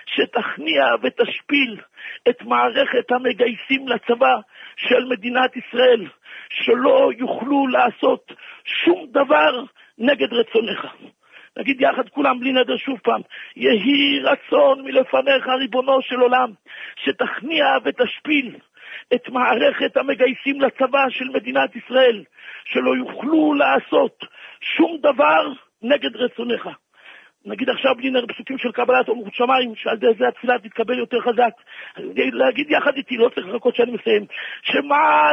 שתכניע ותשפיל את מערכת המגייסים לצבא של מדינת ישראל, שלא יוכלו לעשות שום דבר נגד רצונך. נגיד יחד כולם בלי נדר שוב פעם, יהי רצון מלפניך ריבונו של עולם, שתכניע ותשפיל את מערכת המגייסים לצבא של מדינת ישראל, שלא יוכלו לעשות שום דבר נגד רצונך. נגיד עכשיו בלי נדר פסוקים של קבלת אורות שמיים, שעל זה התפילה תתקבל יותר חזק. להגיד יחד איתי, לא צריך לחכות שאני מסיים. שמע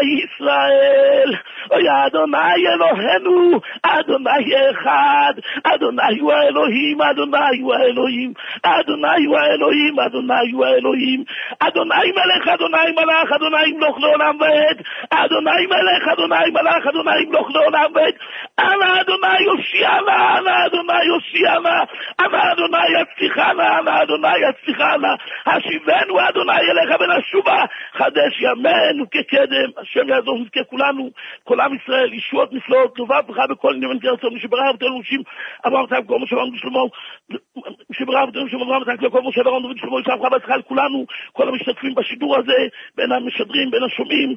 ישראל, אוי אדוני אלוהינו, אדוני אחד, אדוני הוא האלוהים, אדוני הוא האלוהים, אדוני הוא האלוהים, אדוני הוא האלוהים, אדוני מלך, אדוני מלך, אדוני ימלוך לעולם ועד, אדוני מלך, אדוני מלך, אדוני ימלוך לעולם ועד, אנא אדוני יושיענה, אנא אדוני יושיענה, אנא אדוני יצליחנה, אנא אדוני יצליחנה, השיבנו אדוני אליך ונשובה, חדש ימינו כקדם. השם יעזור נזכה כולנו, כל עם ישראל, ישועות נפלאות, טובה ברכה בכל נאמן כרצון, משברה ותנו נשים, אברהם תיים כל משה ואמרו בשלמה, משברה ותנו שם אברהם תיים כל משה ואמרו בשלמה, ישב חבה צריכה לכולנו, כל המשתתפים בשידור הזה, בין המשדרים, בין השומעים,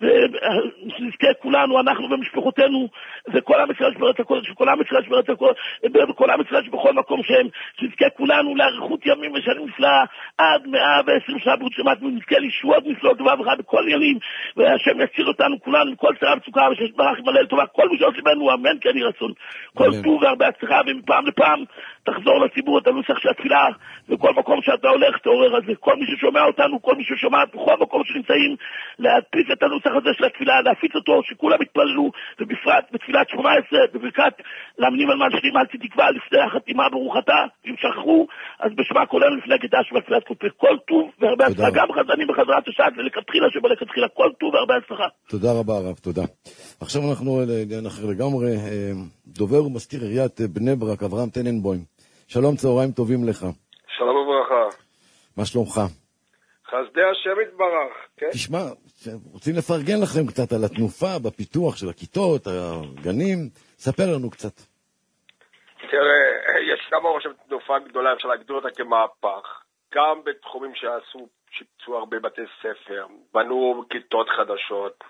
ונזכה כולנו, אנחנו ומשפחותינו, וכל עם ישראל שבארץ הקודש, וכל עם ישראל שבארץ הקודש, וכל עם ישראל שבכל מקום מקום שהם, שנזכה כולנו לאריכות ימים ושנים נפלאה עד מאה ועשרים שנה בריאות שלמה, ונזכה לישועות נפלאות דבר וחד בכל ימים, והשם יציל אותנו כולנו מכל צרה וצוקה, ושיש ברח מלא לטובה כל משעות ליבנו, אמן כן יהי רצון. כל טוב והרבה הצלחה, ומפעם לפעם תחזור לציבור את הנוסח של התפילה, וכל מקום שאתה הולך תעורר על זה. כל מי ששומע אותנו, כל מי ששומע בכל מקום שנמצאים, להדפיס את הנוסח הזה של התפילה, להפיץ אותו, שכולם יתפללו, ובפרט בתפילת שמונה עשרה, בברכת להמנים על מלשנים, אל תתקווה לפני החתימה ברוך אתה, אם שכחו, אז בשמה כולנו לפני קדש בתפילת קופי. כל טוב והרבה הצלחה, גם חזנים בחזרת השעת, ולכתחילה שבלכתחילה, כל טוב והרבה הצלחה. תודה רבה הרב, תודה. עכשיו אנחנו לעניין אחר לגמרי, דובר ומזכיר עיריית בני ברק, אברהם טננבוים. שלום, צהריים טובים לך. שלום וברכה. מה שלומך? חסדי השם יתברך, כן? תשמע, רוצים לפרגן לכם קצת על התנופה בפיתוח של הכיתות, הגנים, ספר לנו קצת. תראה, יש כמה ראשם תנופה גדולה, אפשר להגדיר אותה כמהפך, גם בתחומים שעשו, שיפצו הרבה בתי ספר, בנו כיתות חדשות,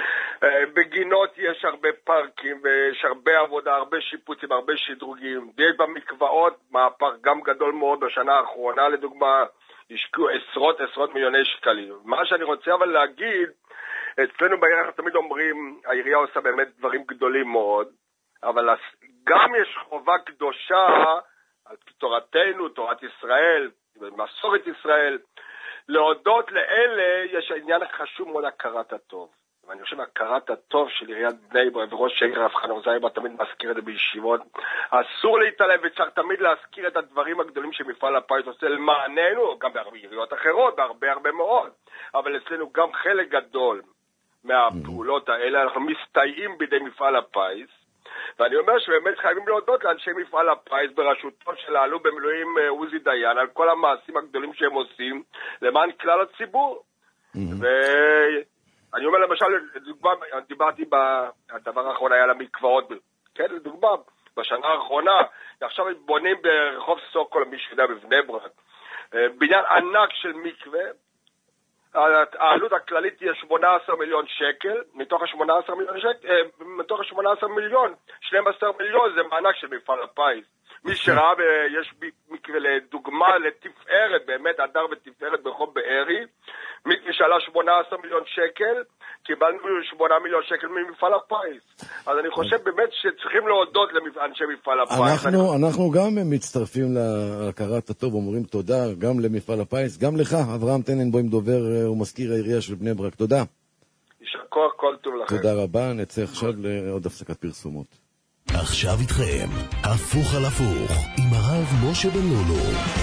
בגינות יש הרבה פארקים ויש הרבה עבודה, הרבה שיפוצים, הרבה שדרוגים, יש במקוואות מהפך גם גדול מאוד בשנה האחרונה, לדוגמה, השקיעו עשרות עשרות מיליוני שקלים. מה שאני רוצה אבל להגיד, אצלנו בעיר אנחנו תמיד אומרים, העירייה עושה באמת דברים גדולים מאוד, אבל גם יש חובה קדושה על תורתנו, תורת ישראל, מסורת ישראל, להודות לאלה יש העניין החשוב מאוד הכרת הטוב. ואני חושב הכרת הטוב של עיריית בני ברק וראש העיר הרב חנוך זייברט תמיד מזכיר את זה בישיבות. אסור להתעלם וצריך תמיד להזכיר את הדברים הגדולים שמפעל הפיס עושה למעננו, גם בהרבה עיריות אחרות, בהרבה הרבה מאוד. אבל אצלנו גם חלק גדול מהפעולות האלה, אנחנו מסתייעים בידי מפעל הפיס. ואני אומר שבאמת חייבים להודות לאנשי מפעל הפיס בראשותו של האלוף במילואים עוזי דיין על כל המעשים הגדולים שהם עושים למען כלל הציבור. ו... אני אומר למשל, לדוגמה, דיברתי בדבר האחרון היה למקוואות, כן, לדוגמה, בשנה האחרונה, עכשיו בונים ברחוב סוקול, מי שיודע בבני ברק, בניין ענק של מקווה, העלות הכללית תהיה שמונה עשרה מיליון שקל, מתוך ה-שמונה עשרה מיליון שקל, מתוך ה-שמונה עשרה מיליון, שנים עשר מיליון זה מענק של מפעל הפיס. מי שראה, יש מקווה לדוגמה, לתפארת, באמת, הדר ותפארת ברחוב בארי, מקווה שעלה שמונה עשרה מיליון שקל, קיבלנו שמונה מיליון שקל ממפעל הפיס. אז אני חושב באמת שצריכים להודות לאנשי מפעל הפיס. אנחנו, אנחנו גם מצטרפים להכרת הטוב, אומרים תודה גם למפעל הפיס, גם לך, אברהם טננבוים, דובר ומזכיר העירייה של בני ברק. תודה. יישר כוח, כל טוב לכם. תודה רבה, נצא עכשיו לעוד הפסקת פרסומות. עכשיו איתכם, הפוך על הפוך, עם הרב משה בן לולו.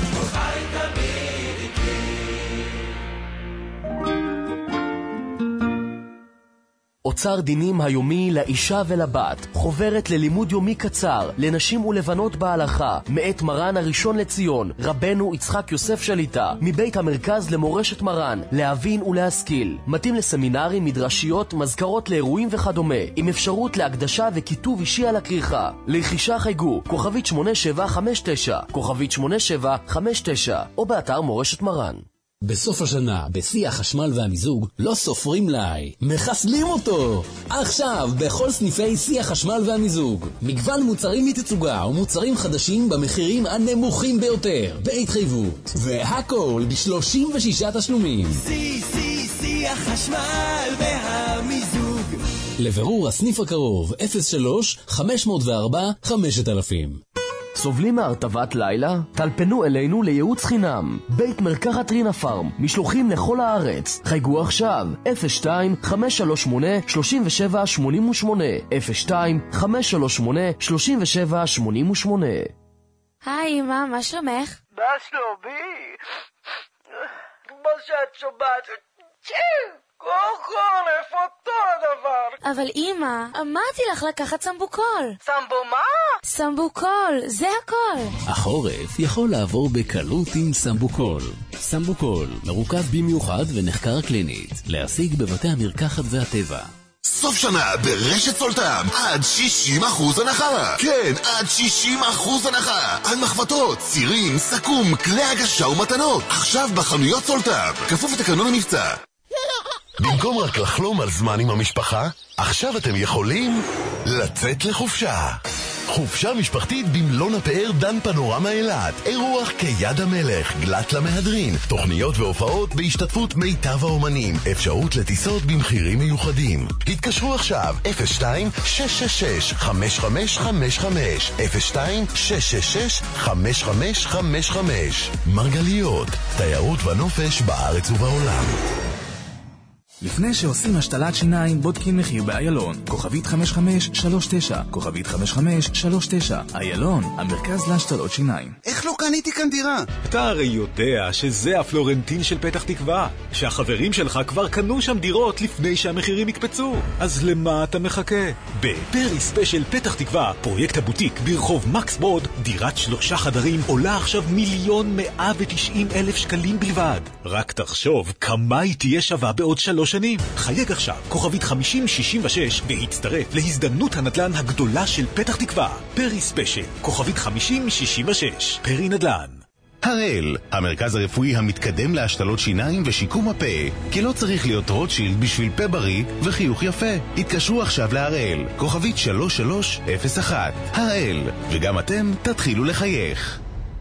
אוצר דינים היומי לאישה ולבת, חוברת ללימוד יומי קצר, לנשים ולבנות בהלכה, מאת מרן הראשון לציון, רבנו יצחק יוסף שליטה, מבית המרכז למורשת מרן, להבין ולהשכיל, מתאים לסמינרים, מדרשיות, מזכרות לאירועים וכדומה, עם אפשרות להקדשה וכיתוב אישי על הכריכה. לרכישה חייגו, כוכבית שמונה שבע חמש תשע, כוכבית שמונה שבע חמש תשע, או באתר מורשת מרן. בסוף השנה, בשיא החשמל והמיזוג, לא סופרים לי, מחסלים אותו! עכשיו, בכל סניפי שיא החשמל והמיזוג, מגוון מוצרים מתצוגה ומוצרים חדשים במחירים הנמוכים ביותר, בהתחייבות, והכל ב-שלושים ושישה תשלומים. שיא, שיא, שיא החשמל והמיזוג. לבירור הסניף הקרוב, אפס שלוש חמש אפס ארבע חמשת אלפים. סובלים מהרטבת לילה? טלפנו אלינו לייעוץ חינם. בית מרקחת רינה פארם, משלוחים לכל הארץ. חייגו עכשיו אפס שתיים חמש שלוש שמונה שלוש שבע שמונה שמונה, אפס שתיים חמש שלוש שמונה שלוש שבע שמונה שמונה. היי אמא, מה שלומך? מה שלומי? כמו שאת שומעת, קורקול, איפה אותו הדבר? אבל אמא, אמרתי לך לקחת סמבוקול. סמבו מה? סמבוקול, זה הכל. החורף יכול לעבור בקלות עם סמבוקול. סמבוקול מרוכז במיוחד ונחקר קלינית, להשיג בבתי המרקחת והטבע. סוף שנה ברשת סולטם, עד שישים אחוז הנחה. כן, עד שישים אחוז הנחה. על מחבטות, צירים, סכו"ם, כלי הגשה ומתנות. עכשיו בחנויות סולטם, כפוף לתקנון המבצע. במקום רק לחלום על זמן עם המשפחה, עכשיו אתם יכולים לצאת לחופשה. חופשה משפחתית במלון הפאר דן פנורמה אילת. אירוח כיד המלך, גלת למהדרין. תוכניות והופעות בהשתתפות מיטב האומנים. אפשרות לטיסות במחירים מיוחדים. התקשרו עכשיו אפס שתיים שש שש שש חמש חמש חמש חמש אפס שתיים שש שש שש חמש חמש חמש חמש. מרגליות, תיירות ונופש בארץ ובעולם. לפני שעושים השתלת שיניים, בודקים מחיר באיילון. כוכבית חמש חמש שלוש תשע, כוכבית חמש חמש שלוש תשע. איילון, המרכז להשתלות שיניים. איך לא קניתי כאן דירה? אתה הרי יודע שזה הפלורנטין של פתח תקווה, שהחברים שלך כבר קנו שם דירות לפני שהמחירים יקפצו. אז למה אתה מחכה? בפרי ספיישל פתח תקווה, פרויקט הבוטיק ברחוב מקס ברוד, דירת שלושה חדרים עולה עכשיו מיליון מאה ותשעים אלף שקלים בלבד. רק תחשוב כמה היא תהיה שווה בעוד שלוש שנים. חייג עכשיו, כוכבית חמישים שישים ושש, והצטרף להזדמנות הנדל"ן הגדולה של פתח תקווה. פרי ספיישל, כוכבית חמישים שישים ושש. פרי נדל"ן. הראל, המרכז הרפואי המתקדם להשתלות שיניים ושיקום הפה, כי לא צריך להיות רוטשילד בשביל פה בריא וחיוך יפה. התקשרו עכשיו להראל, כוכבית שלוש שלוש אפס אחת. הראל, וגם אתם תתחילו לחייך.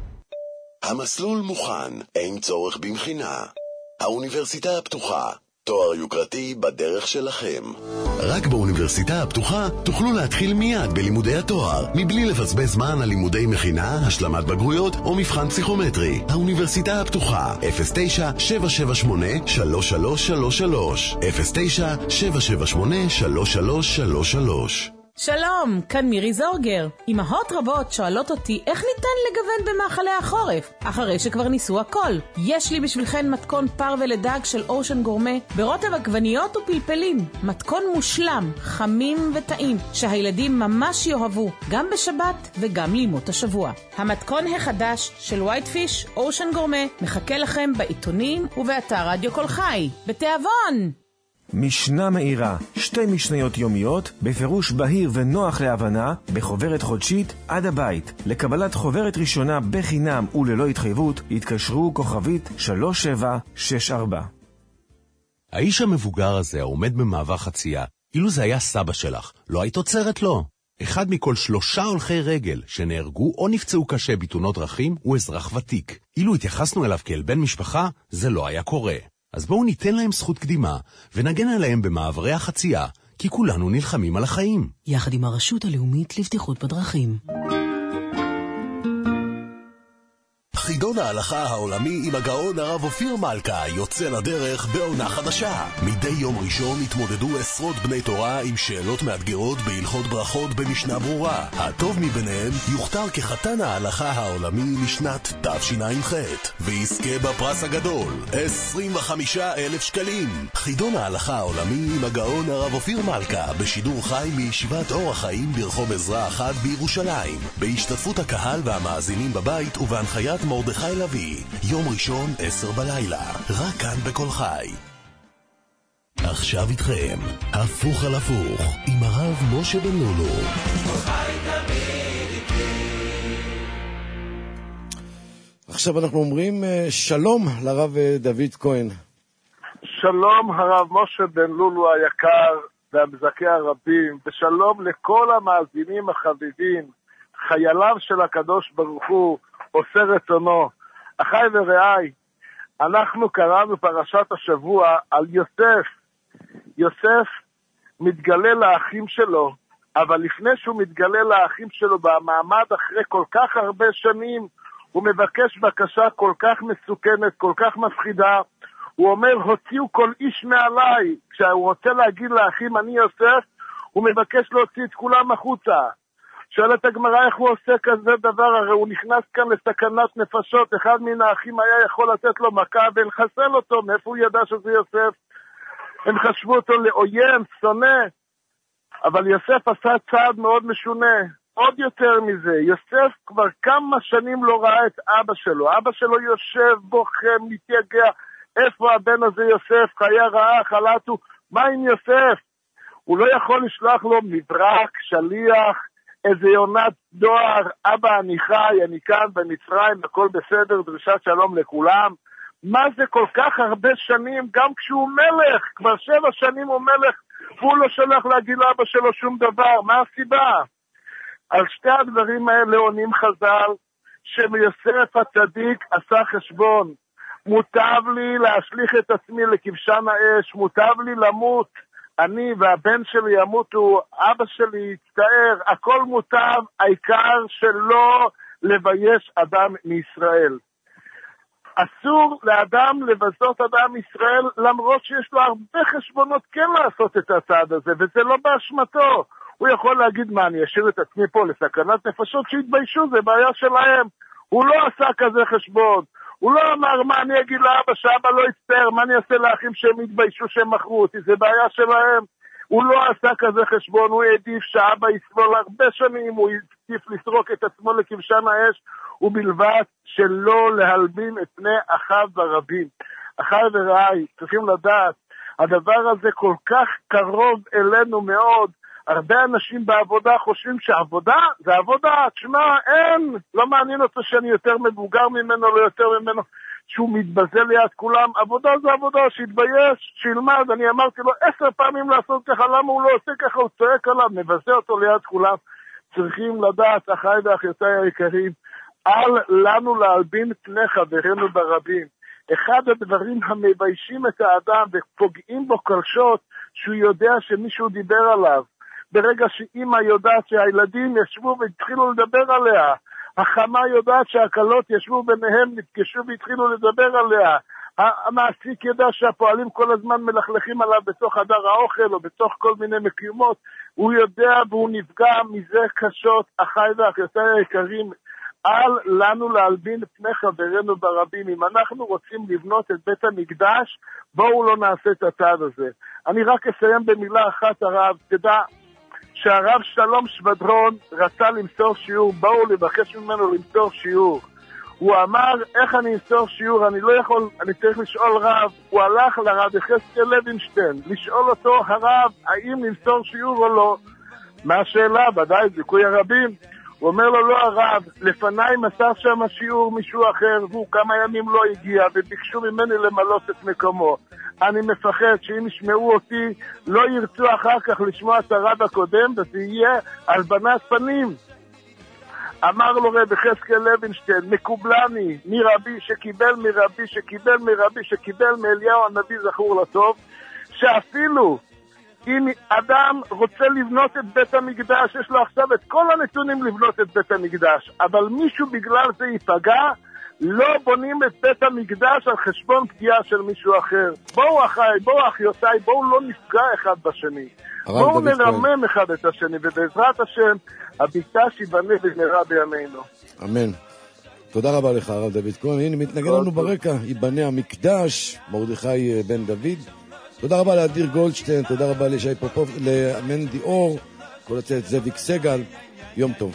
המסלול מוכן, אין צורך במכינה. האוניברסיטה הפתוחה, תואר יוקרתי בדרך שלכם. רק באוניברסיטה הפתוחה תוכלו להתחיל מיד בלימודי התואר, מבלי לבזבז זמן על לימודי מכינה, השלמת בגרויות או מבחן פסיכומטרי. האוניברסיטה הפתוחה, אפס תשע שבע שבע שמונה שלוש שלוש שלוש שלוש אפס תשע שבע שבע שמונה שלוש שלוש שלוש שלוש. שלום, כאן מירי זורגר. אמהות רבות שואלות אותי איך ניתן לגוון במאכלי החורף, אחרי שכבר ניסו הכל. יש לי בשבילכן מתכון פרווה לדג של אושן גורמה, ברוטב עגבניות ופלפלים. מתכון מושלם, חמים וטעים, שהילדים ממש יאהבו, גם בשבת וגם לימות השבוע. המתכון החדש של ווייט פיש, אושן גורמה, מחכה לכם בעיתונים ובאתר רדיו כל חי. בתיאבון! משנה מהירה, שתי משניות יומיות, בפירוש בהיר ונוח להבנה, בחוברת חודשית עד הבית. לקבלת חוברת ראשונה בחינם וללא התחייבות, התקשרו כוכבית שלוש שבע שש ארבע. האיש המבוגר הזה עומד במעבר חצייה, אילו זה היה סבא שלך, לא היית עוצרת לו. אחד מכל שלושה הולכי רגל שנהרגו או נפצעו קשה בתאונות דרכים הוא אזרח ותיק. אילו התייחסנו אליו כאל בן משפחה, זה לא היה קורה. אז בואו ניתן להם זכות קדימה, ונגן עליהם במעברי החצייה, כי כולנו נלחמים על החיים. יחד עם הרשות הלאומית לבטיחות בדרכים. חידון ההלכה העולמי עם הגאון הרב אופיר מלכה יוצא לדרך בעונה חדשה. מדי יום ראשון התמודדו עשרות בני תורה עם שאלות מאתגרות בהלכות ברכות במשנה ברורה. הטוב מביניהם יוכתר כחתן ההלכה העולמי לשנת תשע"ח ויזכה בפרס הגדול עשרים וחמישה אלף שקלים. חידון ההלכה העולמי עם הגאון הרב אופיר מלכה בשידור חי מישיבת אור החיים ברחוב עזרא אחת בירושלים, בהשתתפות הקהל והמאזינים בבית ובהנחיית מרדכי לוי. יום ראשון עשר בלילה, רק כאן בכל חי. עכשיו איתכם הפוך על הפוך עם הרב משה בן לולו. עכשיו אנחנו אומרים שלום לרב דוד כהן. שלום הרב משה בן לולו היקר והמזכה הרבים, ושלום לכל המאזינים החביבים, חייליו של הקדוש ברוך הוא, עושה רצונו. אחי ורעי, אנחנו קראנו פרשת השבוע על יוסף. יוסף מתגלה לאחים שלו, אבל לפני שהוא מתגלה לאחים שלו במעמד אחרי כל כך הרבה שנים, הוא מבקש בקשה כל כך מסוכנת, כל כך מפחידה. הוא אומר, הוציאו כל איש מעליי. כשהוא רוצה להגיד לאחים, אני יוסף, הוא מבקש להוציא את כולם החוצה. שואלת הגמרא איך הוא עושה כזה דבר, הרי הוא נכנס כאן לסכנת נפשות, אחד מן האחים היה יכול לתת לו מכה ולחסל אותו, מאיפה הוא ידע שזה יוסף? הם חשבו אותו לאויב, שונא, אבל יוסף עשה צעד מאוד משונה. עוד יותר מזה, יוסף כבר כמה שנים לא ראה את אבא שלו, אבא שלו יושב, בוכה, מתייגע, איפה הבן הזה יוסף, חיה רעה, חלטו, מה עם יוסף? הוא לא יכול לשלוח לו מברק, שליח, איזה יונת דואר, אבא אני חי, אני כאן במצרים, הכל בסדר, דרישת שלום לכולם. מה זה כל כך הרבה שנים, גם כשהוא מלך, כבר שבע שנים הוא מלך, והוא לא שולח להגיד לאבא שלו שום דבר, מה הסיבה? על שתי הדברים האלה עונים חז"ל, שיוסף הצדיק עשה חשבון. מוטב לי להשליך את עצמי לכבשן האש, מוטב לי למות, אני והבן שלי ימותו, אבא שלי יצטער, הכל מוטב, העיקר שלא לבייש אדם מישראל. אסור לאדם לבזות אדם מישראל, למרות שיש לו הרבה חשבונות כן לעשות את הצעד הזה, וזה לא באשמתו. הוא יכול להגיד, מה, אני אשאיר את עצמי פה לסכנת נפשות, שיתביישו, זה בעיה שלהם. הוא לא עשה כזה חשבון. הוא לא אמר, מה אני אגיד לאבא, שאבא לא יצטער, מה אני אעשה לאחים שהם יתביישו שהם מכרו אותי, זה בעיה שלהם. הוא לא עשה כזה חשבון, הוא העדיף שאבא יסבול הרבה שנים, הוא העדיף לסרוק את עצמו לכבשן האש, ובלבד שלא להלבין את פני אחיו ורבים. אחיי ורעי, צריכים לדעת, הדבר הזה כל כך קרוב אלינו מאוד, הרבה אנשים בעבודה חושבים שעבודה זה עבודה, תשמע, אין, לא מעניין אותו שאני יותר מבוגר ממנו, לא יותר ממנו, שהוא מתבזה ליד כולם, עבודה זה עבודה, שיתבייש, שילמד, אני אמרתי לו עשר פעמים לעשות ככה, למה הוא לא עושה ככה, הוא צועק עליו, מבזה אותו ליד כולם, צריכים לדעת, אחיי ואחיותיי היקרים, אל לנו להלבין פני חברינו ברבים. אחד הדברים המביישים את האדם ופוגעים בו קלשות, שהוא יודע שמישהו דיבר עליו. ברגע שאמא יודעת שהילדים ישבו והתחילו לדבר עליה, החמה יודעת שהקלות ישבו ביניהם, נפגשו והתחילו לדבר עליה, המעסיק ידע שהפועלים כל הזמן מלכלכים עליו בתוך חדר האוכל או בתוך כל מיני מקומות, הוא יודע והוא נפגע מזה קשות. אחיי ואחיותיי היקרים, אל לנו להלבין פני חברינו ברבים. אם אנחנו רוצים לבנות את בית המקדש, בואו לא נעשה את הצעד הזה. אני רק אסיים במילה אחת, הרב, תדע שהרב שלום שבדרון רצה למסור שיעור, באו לבקש ממנו למסור שיעור. הוא אמר, איך אני אמסור שיעור? אני לא יכול, אני צריך לשאול רב. הוא הלך לרב יחזקאל לוינשטיין, לשאול אותו, הרב, האם למסור שיעור או לא? מה השאלה? ודאי, זיכוי הרבים. הוא אומר לו, לא הרב, לפניי מסר שם השיעור מישהו אחר, והוא כמה ימים לא הגיע, וביקשו ממני למלות את מקומו. אני מפחד שאם ישמעו אותי, לא ירצו אחר כך לשמוע את הרב הקודם, וזה יהיה הלבנת פנים. אמר לו רב יחזקאל לוינשטיין, מקובלני מרבי שקיבל מרבי שקיבל מרבי שקיבל מאליהו הנביא זכור לטוב, שאפילו אם אדם רוצה לבנות את בית המקדש, יש לו עכשיו את כל הנתונים לבנות את בית המקדש, אבל מישהו בגלל זה ייפגע, לא בונים את בית המקדש על חשבון פגיעה של מישהו אחר. בואו אחיי, בואו אחיותיי, בואו לא נפגע אחד בשני. בואו נרמם אחד את השני, ובעזרת השם, המקדש ייבנה במהרה בימינו. אמן. תודה רבה לך, הרב דוד כהן. הנה, מתנגן לנו ברקע, ייבנה המקדש, מרדכי בן דוד. תודה רבה לאדיר גולדשטיין, תודה רבה לשי פופוב, למנדי אור, כל הצוות זאביק סגל. יום טוב.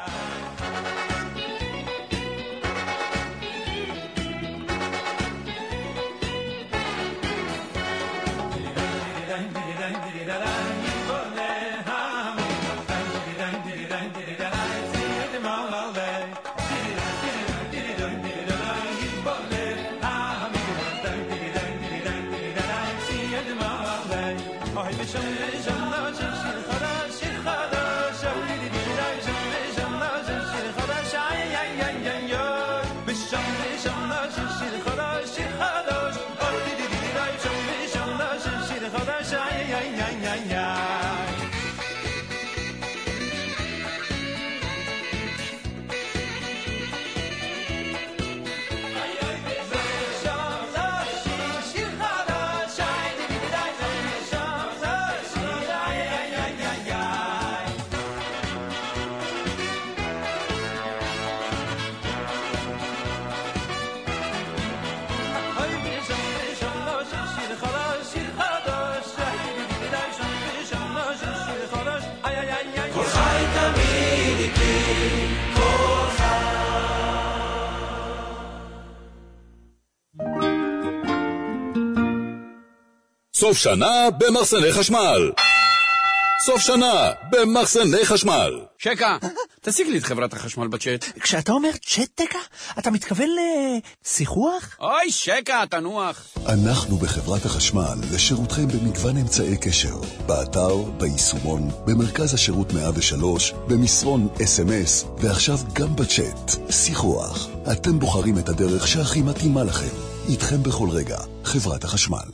סוף שנה במחסני חשמל. סוף שנה במחסני חשמל. שקה, תשיג לי את חברת החשמל בצ'אט. כשאתה אומר צ'אט דקה, אתה מתכוון לשיחוח? אוי, שקע, תנוח. אנחנו בחברת החשמל לשירותכם במגוון אמצעי קשר, באתר, ביישומון, במרכז השירות מאה ושלוש, במסרון אס אם אס, ועכשיו גם בצ'אט. שיחוח. אתם בוחרים את הדרך שהכי מתאימה לכם. איתכם בכל רגע, חברת החשמל.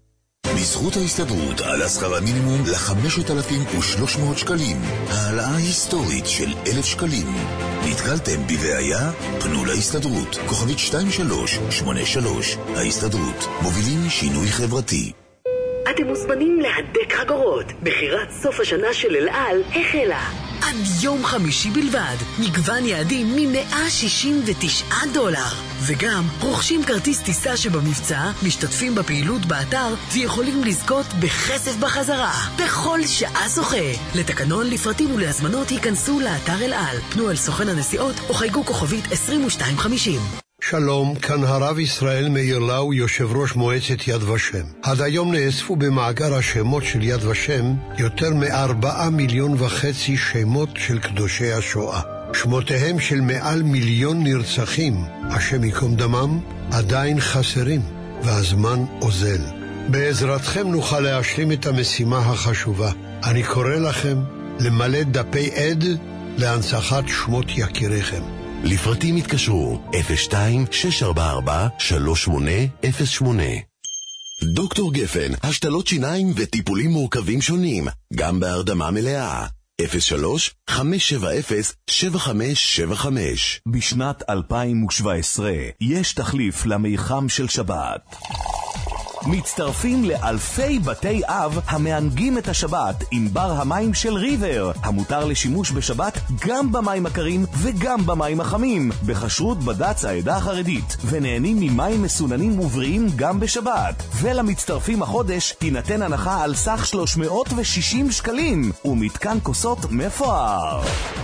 בזכות ההסתדרות עלה שכר המינימום ל-חמשת אלפים ושלוש מאות שקלים, העלאה היסטורית של אלף שקלים. נתקלתם בבעיה? פנו להסתדרות, כוכבית שתיים שלוש שמונה שלוש. ההסתדרות, מובילים שינוי חברתי. אתם מוזמנים להדק חגורות. בחירת סוף השנה של אל על החלה. עד יום חמישי בלבד, מגוון יעדים מ-מאה שישים ותשעה דולר. וגם רוכשים כרטיס טיסה שבמבצע, משתתפים בפעילות באתר ויכולים לזכות בכסף בחזרה. בכל שעה שוחה. לתקנון, לפרטים ולהזמנות היכנסו לאתר אל על. פנו אל סוכן הנסיעות או חייגו כוכבית עשרים ושתיים חמישים. שלום, כאן הרב ישראל מאיר לאו, יושב ראש מועצת יד ושם. עד היום נאספו במאגר השמות של יד ושם יותר מארבעה מיליון וחצי שמות של קדושי השואה. שמותיהם של מעל מיליון נרצחים, השם יקום דמם, עדיין חסרים, והזמן אוזל. בעזרתכם נוכל להשלים את המשימה החשובה. אני קורא לכם למלא דפי עד להנצחת שמות יקיריכם. לפרטים התקשרו אפס שתיים שש ארבע ארבע שלוש שמונה אפס שמונה. דוקטור גפן, השתלות שיניים וטיפולים מורכבים שונים, גם בהרדמה מלאה. אפס שלוש חמש שבע אפס שבע חמש שבע חמש. בשנת אלפיים ושבע עשרה יש תחליף למיחם של שבת. מצטרפים לאלפי בתי אב המענגים את השבת עם בר המים של ריבר, המותר לשימוש בשבת גם במים הקרים וגם במים החמים, בחשרות בד"ץ העדה החרדית, ונהנים ממים מסוננים ובריאים גם בשבת. ולמצטרפים החודש תינתן הנחה על סך שלוש מאות ושישים שקלים ומתקן כוסות מפואר.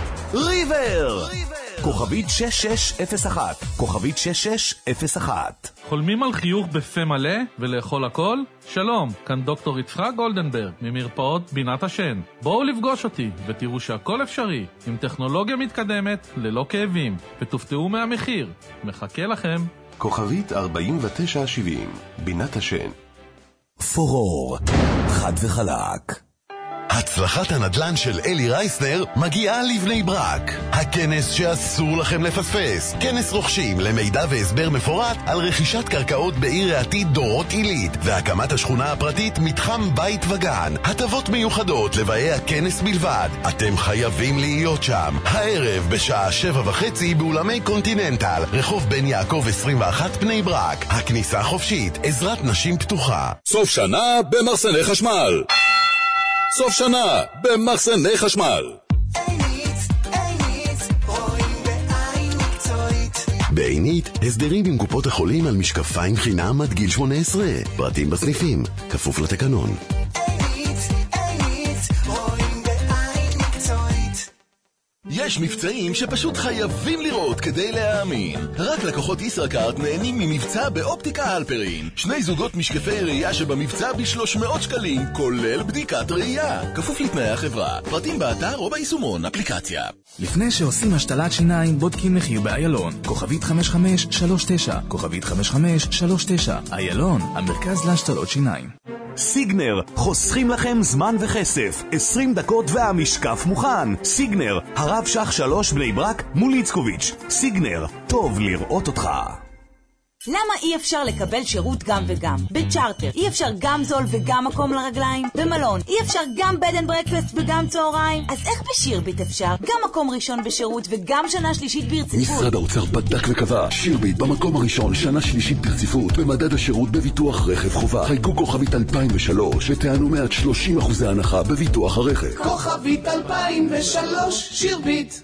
ריבר! כוכבית שש שש אפס אחת, כוכבית שש שש אפס אחת. חולמים על חיוך בפה מלא ולאכול הכל? שלום, כאן דוקטור יצחק גולדנברג ממרפאות בינת השן. בואו לפגוש אותי ותראו שהכל אפשרי, עם טכנולוגיה מתקדמת, ללא כאבים, ותופתעו מהמחיר. מחכה לכם. כוכבית ארבעים ותשע שבעים, בינת השן. פורור, חד וחלק. הצלחת הנדל"ן של אלי רייסנר מגיעה לבני ברק. הכנס שאסור לכם לפספס. כנס רוכשים למידע והסבר מפורט על רכישת קרקעות בעיר העתיד דורות עילית והקמת השכונה הפרטית מתחם בית וגן. הטבות מיוחדות לבאי הכנס בלבד. אתם חייבים להיות שם. הערב בשעה שבע וחצי באולמי קונטיננטל, רחוב בן יעקב עשרים ואחת בני ברק. הכניסה חופשית, עזרת נשים פתוחה. סוף שנה במחסני חשמל. סוף שנה במחסני חשמל. בעינית, הסדרים עם קופות החולים על משקפיים חינם עד גיל שמונה עשרה. פרטים בסניפים, כפוף לתקנון. יש מבצעים שפשוט חייבים לראות כדי להאמין. רק לקוחות ישראכרט נהנים ממבצע באופטיקה אלפרין. שני זוגות משקפי ראייה שבמבצע ב-שלוש מאות שקלים, כולל בדיקת ראייה. כפוף לתנאי החברה. פרטים באתר או ביישומון, אפליקציה. לפני שעושים השתלת שיניים, בודקים מחיר באיילון. כוכבית חמש חמש שלוש תשע, כוכבית חמש חמש שלוש תשע. איילון, המרכז להשתלות שיניים. סיגנר, חוסכים לכם זמן וכסף. עשרים דקות והמשקף מוכן. סיגנר, הרב שח שלוש בני ברק מול איצקוביץ'. סיגנר, טוב לראות אותך. למה אי אפשר לקבל שירות גם וגם? בצ'ארטר אי אפשר גם זול וגם מקום לרגליים? במלון אי אפשר גם בד אנד ברקפסט וגם צהריים? אז איך בשירביט אפשר? גם מקום ראשון בשירות וגם שנה שלישית ברציפות? משרד האוצר בדק וקבע, שירביט במקום הראשון שנה שלישית ברציפות במדד השירות בביטוח רכב חובה. חייגו כוכבית אלפיים ושלוש ותענו מעט שלושים אחוזי הנחה בביטוח הרכב. כוכבית אלפיים ושלוש שירביט.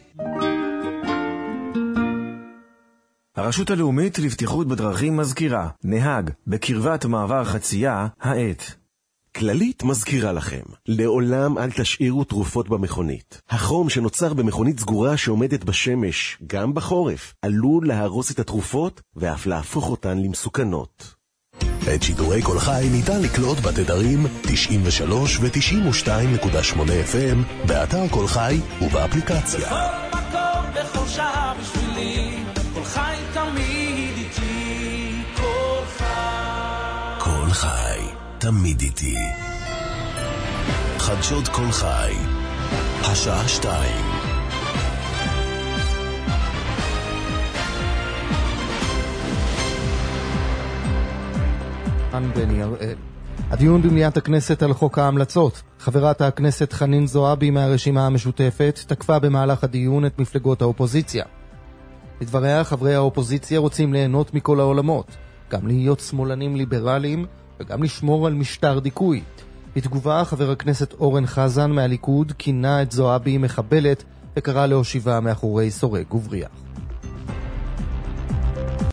הרשות הלאומית לבטיחות בדרכים מזכירה, נהג בקרבת מעבר חצייה, העט. כללית מזכירה לכם, לעולם אל תשאירו תרופות במכונית. החום שנוצר במכונית סגורה שעומדת בשמש, גם בחורף, עלול להרוס את התרופות ואף להפוך אותן למסוכנות. את שידורי כל חי ניתן לקלוט בתדרים תשעים ושלוש ו-תשעים ושתיים נקודה שמונה אף אם, באתר כל חי ובאפליקציה. שעה בשבילי, כל חי תמיד איתי, כל חי. כל חי תמיד איתי. חדשות כל חי, השעה שתיים. בני הראל. הדיון במליאת הכנסת על חוק ההמלצות. חברת הכנסת חנין זועבי מהרשימה המשותפת תקפה במהלך הדיון את מפלגות האופוזיציה. לדבריה, חברי האופוזיציה רוצים ליהנות מכל העולמות, גם להיות שמאלנים ליברליים וגם לשמור על משטר דיכוי. בתגובה, חבר הכנסת אורן חזן מהליכוד כינה את זועבי מחבלת וקרא להושיבה מאחורי סורג ובריח.